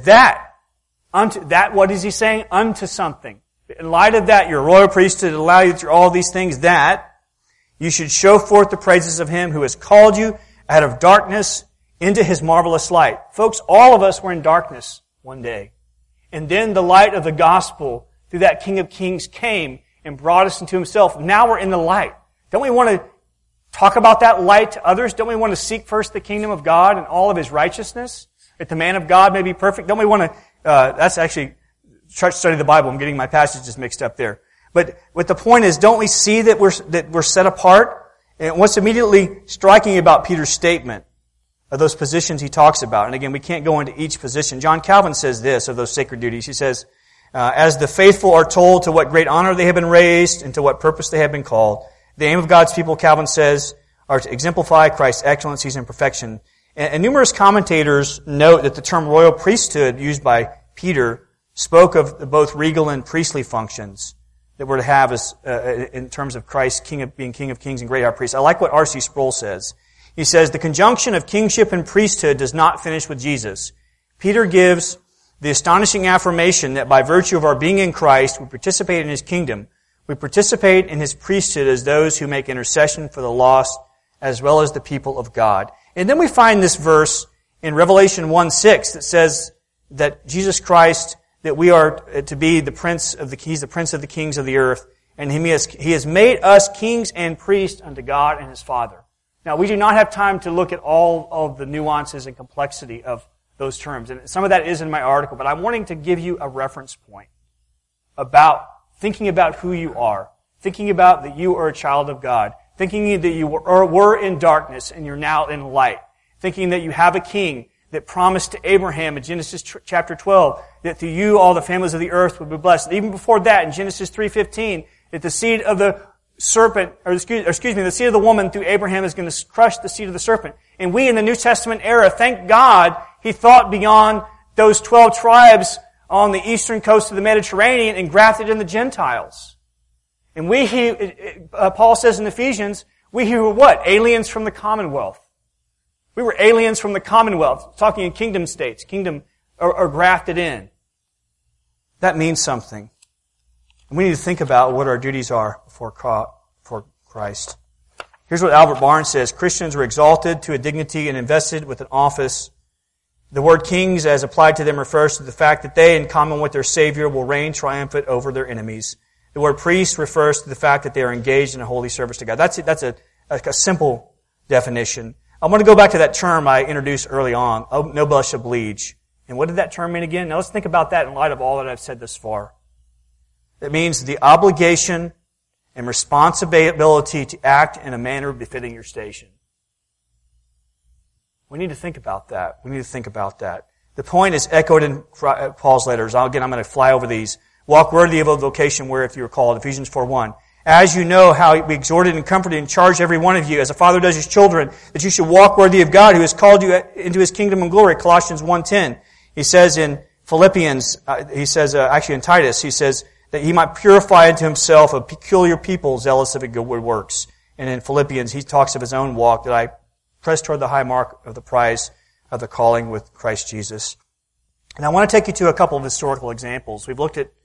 What is he saying? Unto something. In light of that, you're a royal priesthood, allow you through all these things, that you should show forth the praises of him who has called you out of darkness into his marvelous light. Folks, all of us were in darkness one day. And then the light of the gospel through that King of Kings came and brought us into himself. Now we're in the light. Don't we want to talk about that light to others? Don't we want to seek first the kingdom of God and all of his righteousness? That the man of God may be perfect? Don't we want to, that's actually, church study of the Bible. I'm getting my passages mixed up there. But the point is, don't we see that we're set apart? And what's immediately striking about Peter's statement of those positions he talks about, and again, we can't go into each position. John Calvin says this of those sacred duties. He says, as the faithful are told to what great honor they have been raised and to what purpose they have been called, the aim of God's people, Calvin says, are to exemplify Christ's excellencies and perfection. And numerous commentators note that the term royal priesthood used by Peter spoke of both regal and priestly functions that we're to have as in terms of Christ being King of Kings and great high priest. I like what R.C. Sproul says. He says, the conjunction of kingship and priesthood does not finish with Jesus. Peter gives the astonishing affirmation that by virtue of our being in Christ, we participate in his kingdom. We participate in his priesthood as those who make intercession for the lost as well as the people of God. And then we find this verse in Revelation 1:6 that says that Jesus Christ, that we are to be the Prince of He's the Prince of the kings of the earth, and He has made us kings and priests unto God and His Father. Now, we do not have time to look at all of the nuances and complexity of those terms, and some of that is in my article, but I'm wanting to give you a reference point about thinking about who you are, thinking about that you are a child of God, thinking that you were in darkness and you're now in light, thinking that you have a king that promised to Abraham in Genesis chapter 12 that through you all the families of the earth would be blessed. And even before that, in Genesis 3:15, that the seed of the serpent, the seed of the woman through Abraham is going to crush the seed of the serpent. And we in the New Testament era, thank God, He thought beyond those 12 tribes on the eastern coast of the Mediterranean and grafted in the Gentiles. And Paul says in Ephesians, we who were what? Aliens from the commonwealth. We were aliens from the commonwealth, talking in kingdom states, or grafted in. That means something. And we need to think about what our duties are before Christ. Here's what Albert Barnes says. Christians were exalted to a dignity and invested with an office. The word kings, as applied to them, refers to the fact that they, in common with their Savior, will reign triumphant over their enemies. The word priest refers to the fact that they are engaged in a holy service to God. That's a simple definition. I want to go back to that term I introduced early on, noblesse oblige. And what did that term mean again? Now let's think about that in light of all that I've said thus far. It means the obligation and responsibility to act in a manner befitting your station. We need to think about that. The point is echoed in Paul's letters. Again, I'm going to fly over these. Walk worthy of a vocation whereof you are called. Ephesians 4:1. As you know how we exhorted and comforted and charged every one of you, as a father does his children, that you should walk worthy of God who has called you into His kingdom and glory. Colossians 1:10. He says in Philippians, actually in Titus, he says that He might purify unto Himself a peculiar people zealous of good works. And in Philippians, he talks of his own walk, that I press toward the high mark of the prize of the calling with Christ Jesus. And I want to take you to a couple of historical examples. We've looked at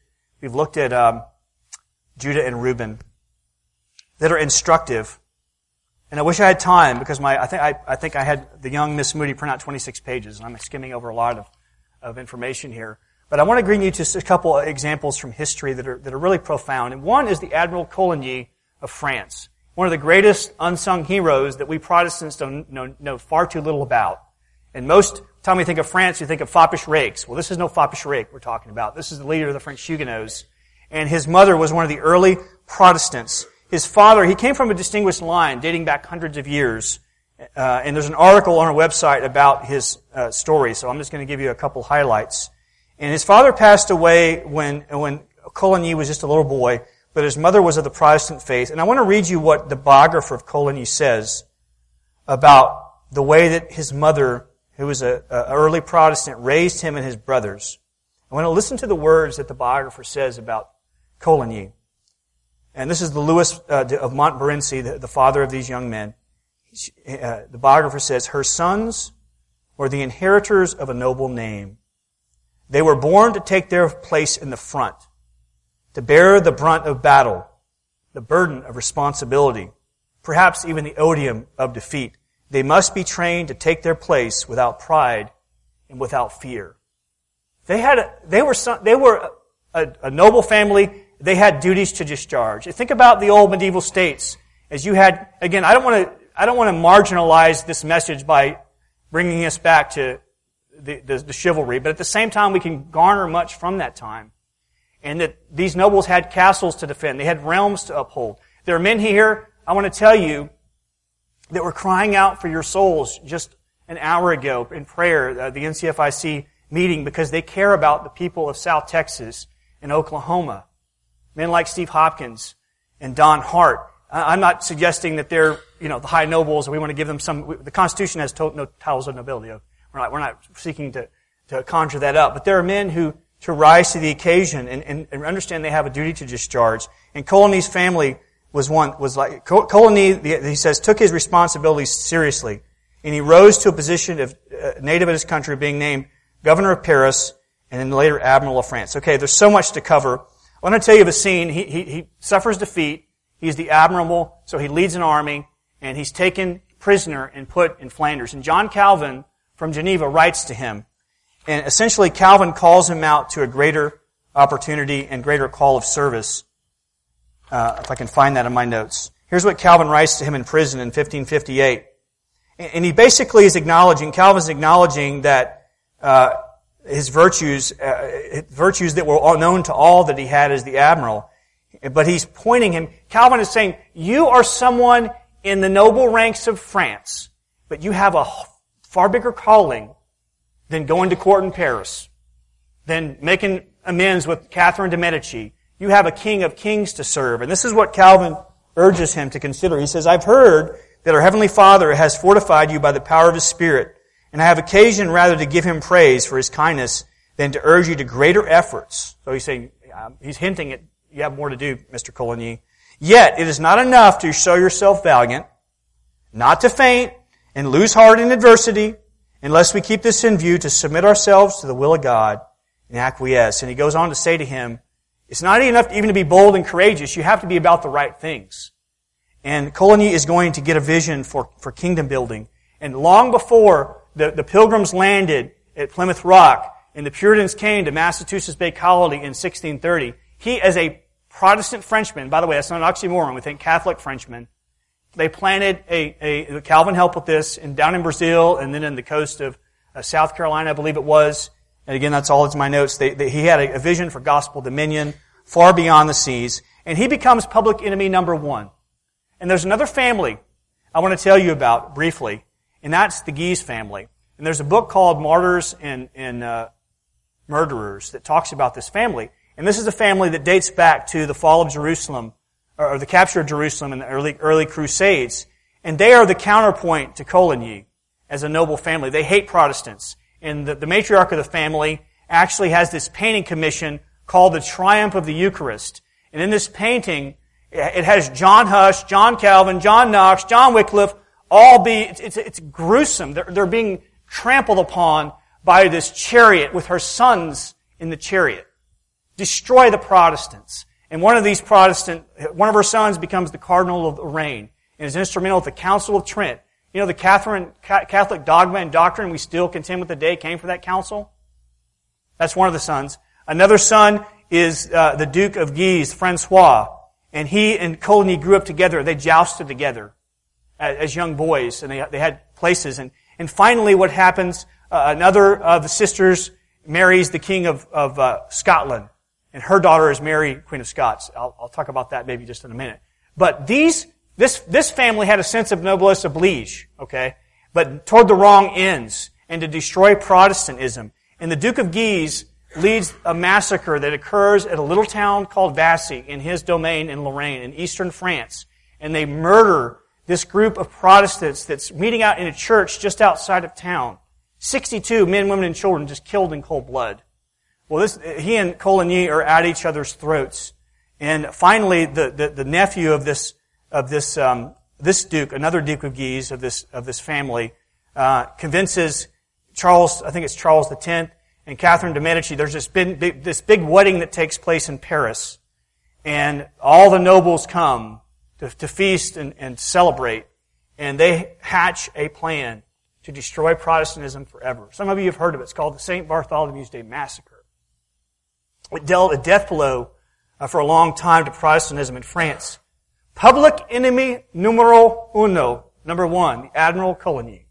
Judah and Reuben that are instructive. And I wish I had time because I think I had the young Miss Moody print out 26 pages, and I'm skimming over a lot of information here. But I want to bring you to a couple of examples from history that are really profound. And one is the Admiral Coligny of France, one of the greatest unsung heroes that we Protestants don't know far too little about. And most time we think of France, you think of Foppish Rakes. Well, this is no Foppish Rake we're talking about. This is the leader of the French Huguenots. And his mother was one of the early Protestants. His father, he came from a distinguished line dating back hundreds of years. And there's an article on our website about his story, so I'm just going to give you a couple highlights. And his father passed away when Coligny was just a little boy, but his mother was of the Protestant faith. And I want to read you what the biographer of Coligny says about the way that his mother, who was an early Protestant, raised him and his brothers. I want to listen to the words that the biographer says about Coligny. And this is the Louis of Montmorency, the father of these young men. The biographer says, her sons were the inheritors of a noble name. They were born to take their place in the front, to bear the brunt of battle, the burden of responsibility, perhaps even the odium of defeat. They must be trained to take their place without pride and without fear. They were a noble family. They had duties to discharge. Think about the old medieval states. As you had, again, I don't want to marginalize this message by bringing us back to the chivalry, but at the same time we can garner much from that time. And that these nobles had castles to defend. They had realms to uphold. There are men here, I want to tell you, that were crying out for your souls just an hour ago in prayer, the NCFIC meeting, because they care about the people of South Texas and Oklahoma. Men like Steve Hopkins and Don Hart. I'm not suggesting that they're, the high nobles, and we want to give them the Constitution has no titles of nobility. We're not seeking to conjure that up. But there are men who to rise to the occasion and understand they have a duty to discharge. And Coligny's family Coligny, he says, took his responsibilities seriously. And he rose to a position of native of his country, being named governor of Paris and then later admiral of France. Okay, there's so much to cover. I want to tell you of a scene. He suffers defeat. He's the admiral, so he leads an army, and he's taken prisoner and put in Flanders. And John Calvin from Geneva writes to him. And essentially Calvin calls him out to a greater opportunity and greater call of service. If I can find that in my notes. Here's what Calvin writes to him in prison in 1558. And he basically is acknowledging, Calvin's acknowledging that his virtues that were known to all that he had as the admiral. But he's pointing him, Calvin is saying, you are someone in the noble ranks of France, but you have a far bigger calling than going to court in Paris, than making amends with Catherine de Medici. You have a king of kings to serve. And this is what Calvin urges him to consider. He says, I've heard that our Heavenly Father has fortified you by the power of His Spirit, and I have occasion rather to give Him praise for His kindness than to urge you to greater efforts. So he's saying, he's hinting at, you have more to do, Mr. Coligny. Yet, it is not enough to show yourself valiant, not to faint and lose heart in adversity, unless we keep this in view, to submit ourselves to the will of God and acquiesce. And he goes on to say to him, it's not enough even to be bold and courageous, you have to be about the right things. And Coligny is going to get a vision for kingdom building. And long before the Pilgrims landed at Plymouth Rock and the Puritans came to Massachusetts Bay Colony in 1630, he, as a Protestant Frenchman, by the way, that's not an oxymoron, we think Catholic Frenchman, they planted Calvin helped with this, and down in Brazil and then in the coast of South Carolina, I believe it was. And again, that's all in my notes. He had a vision for gospel dominion far beyond the seas. And he becomes public enemy number one. And there's another family I want to tell you about briefly, and that's the Guise family. And there's a book called Martyrs and Murderers that talks about this family. And this is a family that dates back to the fall of Jerusalem, or the capture of Jerusalem in the early Crusades. And they are the counterpoint to Coligny as a noble family. They hate Protestants. And the matriarch of the family actually has this painting commission called The Triumph of the Eucharist. And in this painting, it has John Huss, John Calvin, John Knox, John Wycliffe, it's gruesome. They're being trampled upon by this chariot with her sons in the chariot. Destroy the Protestants. And one of her sons becomes the Cardinal of Lorraine and is instrumental at the Council of Trent. You know, the Catholic dogma and doctrine we still contend with today came from that council. That's one of the sons. Another son is the Duke of Guise, Francois. And he and Coligny grew up together. They jousted together as young boys, and they had places. And finally, what happens? Another of the sisters marries the King of Scotland, and her daughter is Mary, Queen of Scots. I'll talk about that maybe just in a minute. But this family had a sense of noblesse oblige, okay, but toward the wrong ends, and to destroy Protestantism. And the Duke of Guise leads a massacre that occurs at a little town called Vassy in his domain in Lorraine, in eastern France. And they murder this group of Protestants that's meeting out in a church just outside of town. 62 men, women, and children just killed in cold blood. Well, he and Coligny are at each other's throats. And finally, the nephew of this duke, another Duke of Guise of this family, convinces Charles, I think it's Charles X, and Catherine de Medici. There's this big wedding that takes place in Paris, and all the nobles come to feast and celebrate, and they hatch a plan to destroy Protestantism forever. Some of you have heard of it. It's called the St. Bartholomew's Day Massacre. It dealt a death blow for a long time to Protestantism in France. Public enemy numero uno, number one, the Admiral Coligny.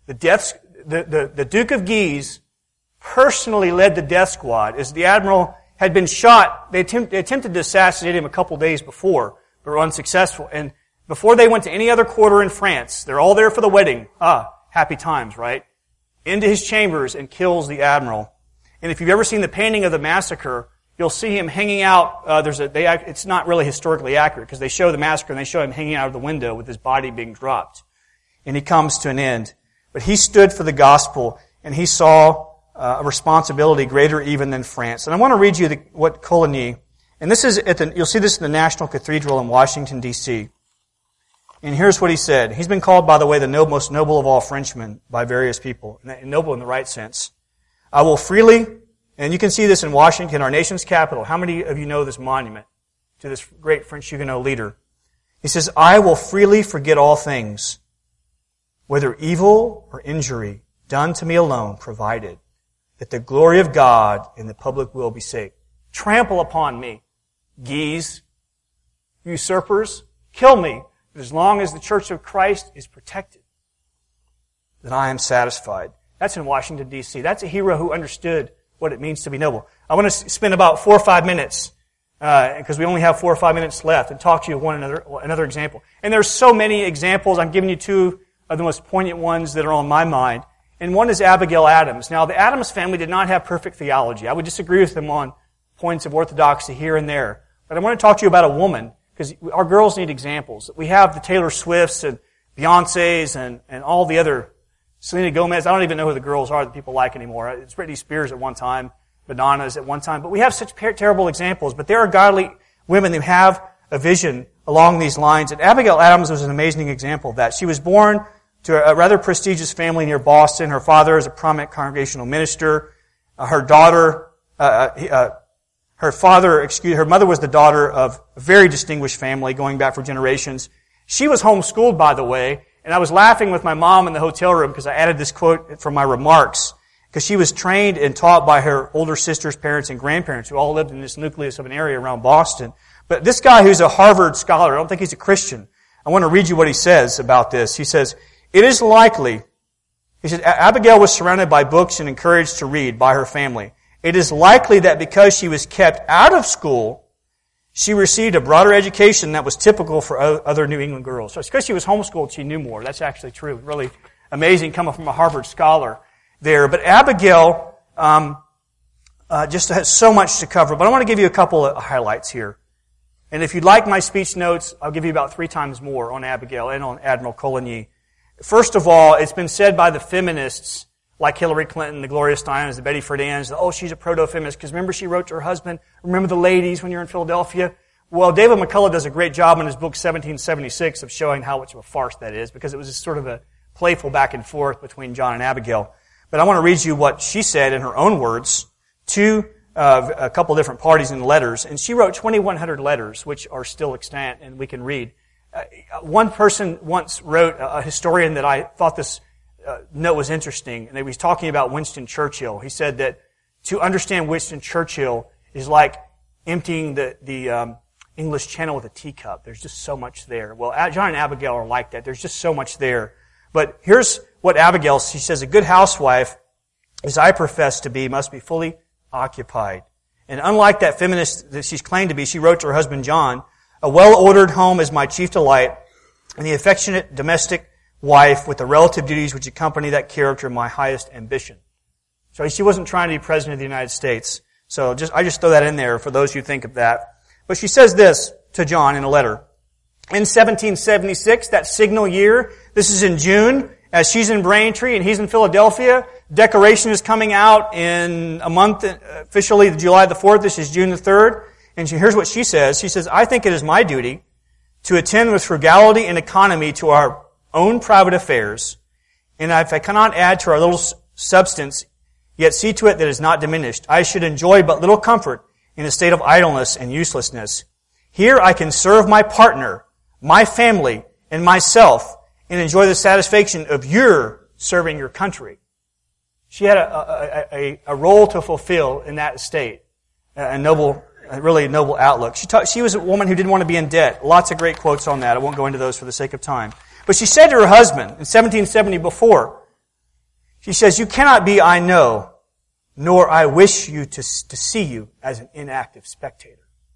The Duke of Guise personally led the death squad. As the admiral had been shot, they attempted to assassinate him a couple days before, but were unsuccessful. And before they went to any other quarter in France, they're all there for the wedding. Happy times, right? Into his chambers and kills the admiral. And if you've ever seen the painting of the massacre, you'll see him hanging out. It's not really historically accurate because they show the massacre and they show him hanging out of the window with his body being dropped. And he comes to an end. But he stood for the gospel, and he saw a responsibility greater even than France. And I want to read you what Coligny, and this is you'll see this in the National Cathedral in Washington, D.C. And here's what he said. He's been called, by the way, the most noble of all Frenchmen by various people, noble in the right sense. I will freely, and you can see this in Washington, our nation's capital. How many of you know this monument to this great French Huguenot leader? He says, I will freely forget all things, whether evil or injury, done to me alone, provided that the glory of God and the public will be saved. Trample upon me, Guise, usurpers, kill me, But as long as the Church of Christ is protected, then I am satisfied. That's in Washington, D.C. That's a hero who understood what it means to be noble. I want to spend about 4 or 5 minutes, because we only have 4 or 5 minutes left, and talk to you of another example. And there's so many examples. I'm giving you 2 of the most poignant ones that are on my mind. And one is Abigail Adams. Now, the Adams family did not have perfect theology. I would disagree with them on points of orthodoxy here and there. But I want to talk to you about a woman, because our girls need examples. We have the Taylor Swifts and Beyoncés and all the other, Selena Gomez. I don't even know who the girls are that people like anymore. It's Britney Spears at one time, Madonna's at one time. But we have such terrible examples. But there are godly women who have a vision along these lines. And Abigail Adams was an amazing example of that. She was born to a rather prestigious family near Boston. Her father is a prominent congregational minister. Her mother was the daughter of a very distinguished family going back for generations. She was homeschooled, by the way, and I was laughing with my mom in the hotel room because I added this quote from my remarks, because she was trained and taught by her older sister's parents and grandparents who all lived in this nucleus of an area around Boston. But this guy who's a Harvard scholar, I don't think he's a Christian. I want to read you what he says about this. He says, "It is likely," he said, Abigail was surrounded by books and encouraged to read by her family. "It is likely that because she was kept out of school, she received a broader education that was typical for other New England girls." So it's because she was homeschooled, she knew more. That's actually true. Really amazing coming from a Harvard scholar there. But Abigail just has so much to cover. But I want to give you a couple of highlights here. And if you'd like my speech notes, I'll give you about 3 times more on Abigail and on Admiral Coligny. First of all, it's been said by the feminists, like Hillary Clinton, the Gloria Steinems, the Betty Friedan's, oh, she's a proto-feminist, because remember she wrote to her husband, remember the ladies when you're in Philadelphia? Well, David McCullough does a great job in his book 1776 of showing how much of a farce that is, because it was just sort of a playful back and forth between John and Abigail. But I want to read you what she said in her own words to a couple different parties in letters. And she wrote 2,100 letters, which are still extant and we can read. One person once wrote, a historian that I thought this note was interesting, and he was talking about Winston Churchill. He said that to understand Winston Churchill is like emptying the English Channel with a teacup. There's just so much there. Well, John and Abigail are like that. There's just so much there. But here's what Abigail, she says, a good housewife, as I profess to be, must be fully occupied. And unlike that feminist that she's claimed to be, she wrote to her husband John, a well-ordered home is my chief delight, and the affectionate domestic wife with the relative duties which accompany that character my highest ambition. So she wasn't trying to be president of the United States. So I just throw that in there for those who think of that. But she says this to John in a letter. In 1776, that signal year, this is in June, as she's in Braintree and he's in Philadelphia, Decoration is coming out in a month, officially July the 4th, this is June the 3rd. And here's what she says. She says, I think it is my duty to attend with frugality and economy to our own private affairs, and if I cannot add to our little substance, yet see to it that it is not diminished. I should enjoy but little comfort in a state of idleness and uselessness. Here I can serve my partner, my family, and myself, and enjoy the satisfaction of your serving your country. She had a role to fulfill in that estate, a really noble outlook. She was a woman who didn't want to be in debt. Lots of great quotes on that. I won't go into those for the sake of time. But she said to her husband in 1770 before, she says, you cannot be, I know, nor I wish you to see you as an inactive spectator.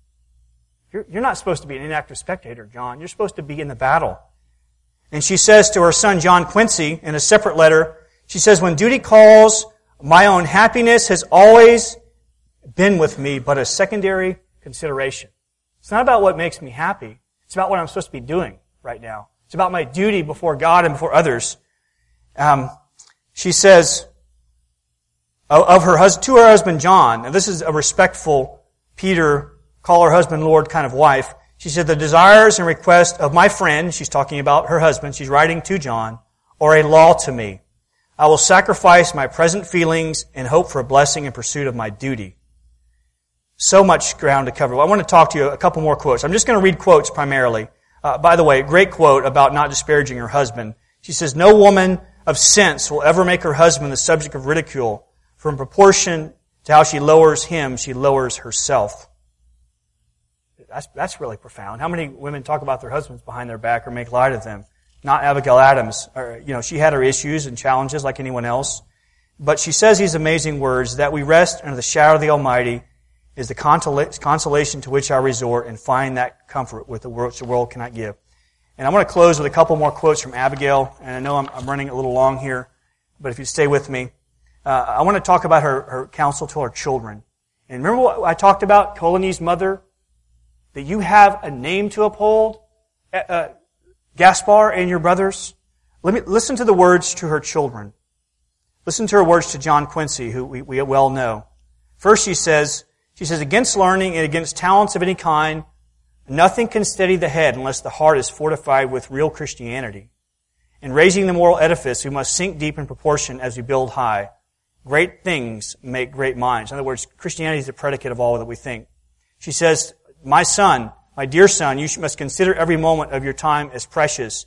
You're not supposed to be an inactive spectator, John. You're supposed to be in the battle. And she says to her son, John Quincy, in a separate letter, she says, when duty calls, my own happiness has always been with me, but a secondary consideration. It's not about what makes me happy. It's about what I'm supposed to be doing right now. It's about my duty before God and before others. She says of her husband, to her husband John, and this is a respectful Peter, call her husband Lord kind of wife. She said, the desires and requests of my friend, she's talking about her husband, she's writing to John, are a law to me. I will sacrifice my present feelings and hope for a blessing in pursuit of my duty. So much ground to cover. Well, I want to talk to you a couple more quotes. I'm just going to read quotes primarily. By the way, great quote about not disparaging her husband. She says, no woman of sense will ever make her husband the subject of ridicule, for in proportion to how she lowers him, she lowers herself. That's really profound. How many women talk about their husbands behind their back or make light of them? Not Abigail Adams. She had her issues and challenges like anyone else. But she says these amazing words, that we rest under the shadow of the Almighty is the consolation to which I resort and find that comfort which the world cannot give. And I want to close with a couple more quotes from Abigail. And I know I'm running a little long here, but if you stay with me, I want to talk about her counsel to her children. And remember what I talked about, Colony's mother? That you have a name to uphold, Gaspar and your brothers. Listen to the words to her children. Listen to her words to John Quincy, who we well know. First she says, against learning and against talents of any kind, nothing can steady the head unless the heart is fortified with real Christianity. In raising the moral edifice, we must sink deep in proportion as we build high. Great things make great minds. In other words, Christianity is the predicate of all that we think. She says, my son, my dear son, you must consider every moment of your time as precious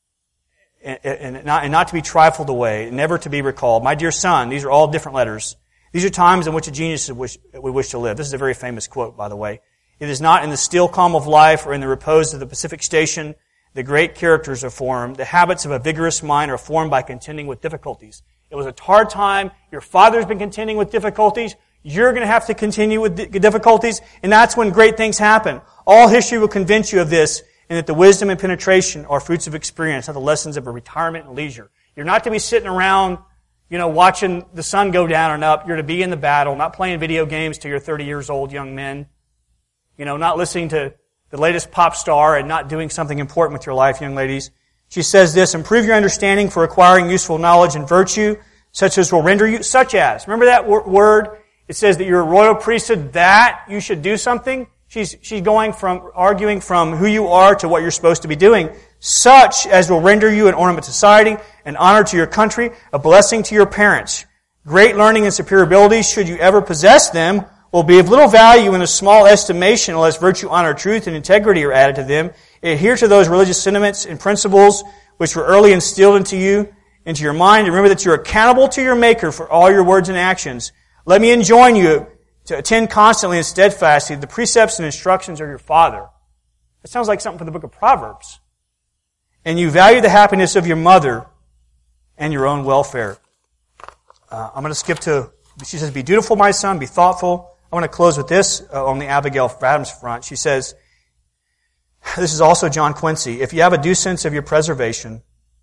and not to be trifled away, never to be recalled. My dear son, these are all different letters. These are times in which a genius would wish to live. This is a very famous quote, by the way. It is not in the still calm of life or in the repose of the Pacific station the great characters are formed. The habits of a vigorous mind are formed by contending with difficulties. It was a hard time. Your father's been contending with difficulties. You're going to have to continue with difficulties, and that's when great things happen. All history will convince you of this, and that the wisdom and penetration are fruits of experience, not the lessons of a retirement and leisure. You're not to be sitting around, watching the sun go down and up. You're to be in the battle, not playing video games till you're 30 years old, young men. Not listening to the latest pop star and not doing something important with your life, young ladies. She says this, improve your understanding for acquiring useful knowledge and virtue, such as will render you, such as. Remember that word? It says that you're a royal priesthood, that you should do something. She's arguing from who you are to what you're supposed to be doing. Such as will render you an ornament to society, an honor to your country, a blessing to your parents. Great learning and superior abilities, should you ever possess them, will be of little value in a small estimation unless virtue, honor, truth, and integrity are added to them. Adhere to those religious sentiments and principles which were early instilled into your mind. And remember that you're accountable to your Maker for all your words and actions. Let me enjoin you to attend constantly and steadfastly the precepts and instructions of your Father. That sounds like something from the book of Proverbs. And you value the happiness of your mother and your own welfare. I'm going to skip to, she says, be dutiful, my son, be thoughtful. I want to close with this on the Abigail Adams front. She says, this is also John Quincy, if you have a due sense of your preservation,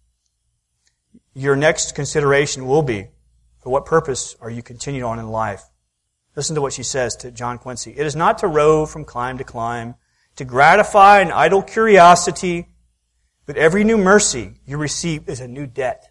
your next consideration will be, for what purpose are you continued on in life? Listen to what she says to John Quincy. It is not to rove from clime to clime, to gratify an idle curiosity, but every new mercy you receive is a new debt.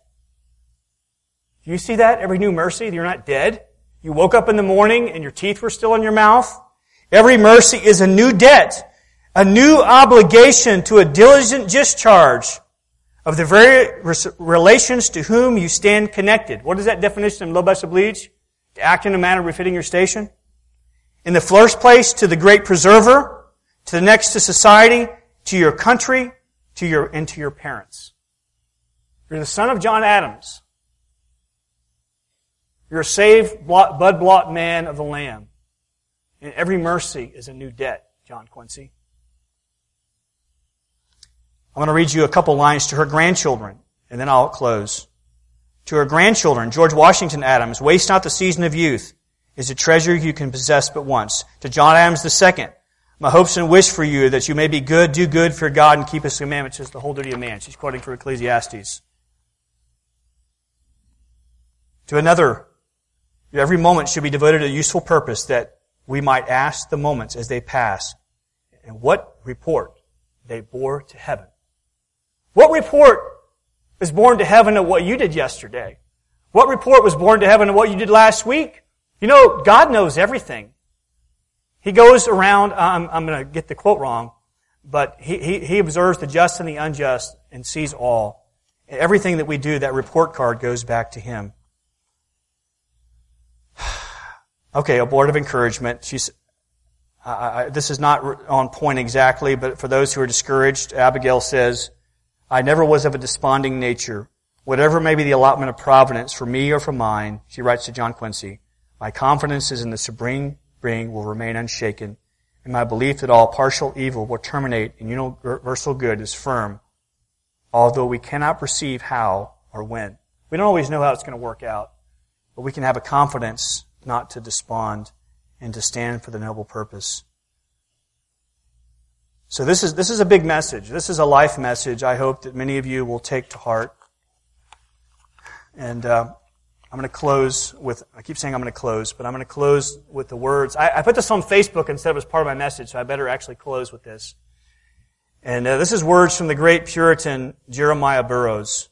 Do you see that? Every new mercy, you're not dead. You woke up in the morning and your teeth were still in your mouth. Every mercy is a new debt, a new obligation to a diligent discharge of the very relations to whom you stand connected. What is that definition of Lobes Oblige? To act in a manner befitting your station. In the first place, to the great preserver. To the next, to society. To your country. To your parents. You're the son of John Adams. You're a saved, blood-bought man of the Lamb. And every mercy is a new debt, John Quincy. I'm going to read you a couple lines to her grandchildren, and then I'll close. To her grandchildren, George Washington Adams, waste not the season of youth, is a treasure you can possess but once. To John Adams II, my hopes and wish for you that you may be good, do good, fear God, and keep His commandments is the whole duty of man. She's quoting from Ecclesiastes. To another, every moment should be devoted to a useful purpose that we might ask the moments as they pass, and what report they bore to heaven. What report is born to heaven of what you did yesterday? What report was born to heaven of what you did last week? God knows everything. He goes around, I'm going to get the quote wrong, but he observes the just and the unjust and sees all. Everything that we do, that report card goes back to Him. Okay, a word of encouragement. This is not on point exactly, but for those who are discouraged, Abigail says, I never was of a desponding nature. Whatever may be the allotment of providence for me or for mine, she writes to John Quincy, my confidence is in the supreme being will remain unshaken, and my belief that all partial evil will terminate in universal good is firm, although we cannot perceive how or when. We don't always know how it's going to work out, but we can have a confidence not to despond and to stand for the noble purpose. So this is a big message. This is a life message I hope that many of you will take to heart. And I'm going to close with, I keep saying I'm going to close, but I'm going to close with the words. I put this on Facebook instead of as part of my message, so I better actually close with this. And this is words from the great Puritan Jeremiah Burroughs.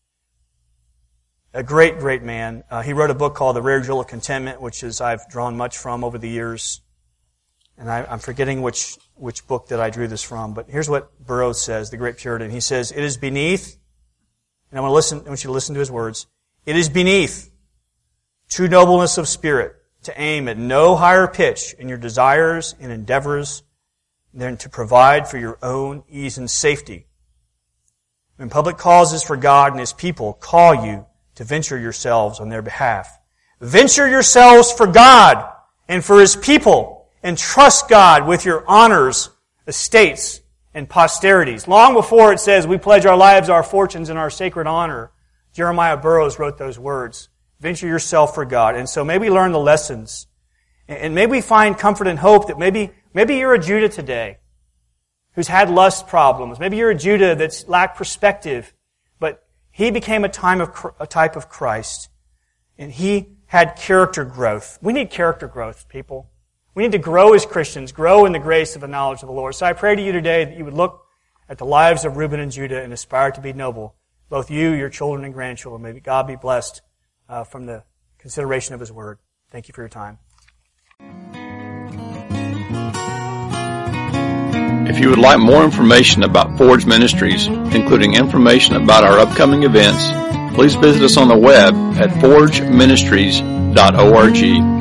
A great, great man. He wrote a book called The Rare Jewel of Contentment, which I've drawn much from over the years. And I'm forgetting which book that I drew this from, but here's what Burroughs says, the great Puritan. He says, "It is beneath," and I want you to listen to his words, "It is beneath true nobleness of spirit to aim at no higher pitch in your desires and endeavors than to provide for your own ease and safety. When public causes for God and His people call you to venture yourselves on their behalf, venture yourselves for God and for His people, and trust God with your honors, estates, and posterities." Long before it says we pledge our lives, our fortunes, and our sacred honor, Jeremiah Burroughs wrote those words. Venture yourself for God. And so may we learn the lessons. And may we find comfort and hope that maybe you're a Judah today who's had lust problems. Maybe you're a Judah that's lacked perspective. But he became a type of Christ. And he had character growth. We need character growth, people. We need to grow as Christians, grow in the grace of the knowledge of the Lord. So I pray to you today that you would look at the lives of Reuben and Judah and aspire to be noble. Both you, your children, and grandchildren. May God be blessed from the consideration of His Word. Thank you for your time. If you would like more information about Forge Ministries, including information about our upcoming events, please visit us on the web at forgeministries.org.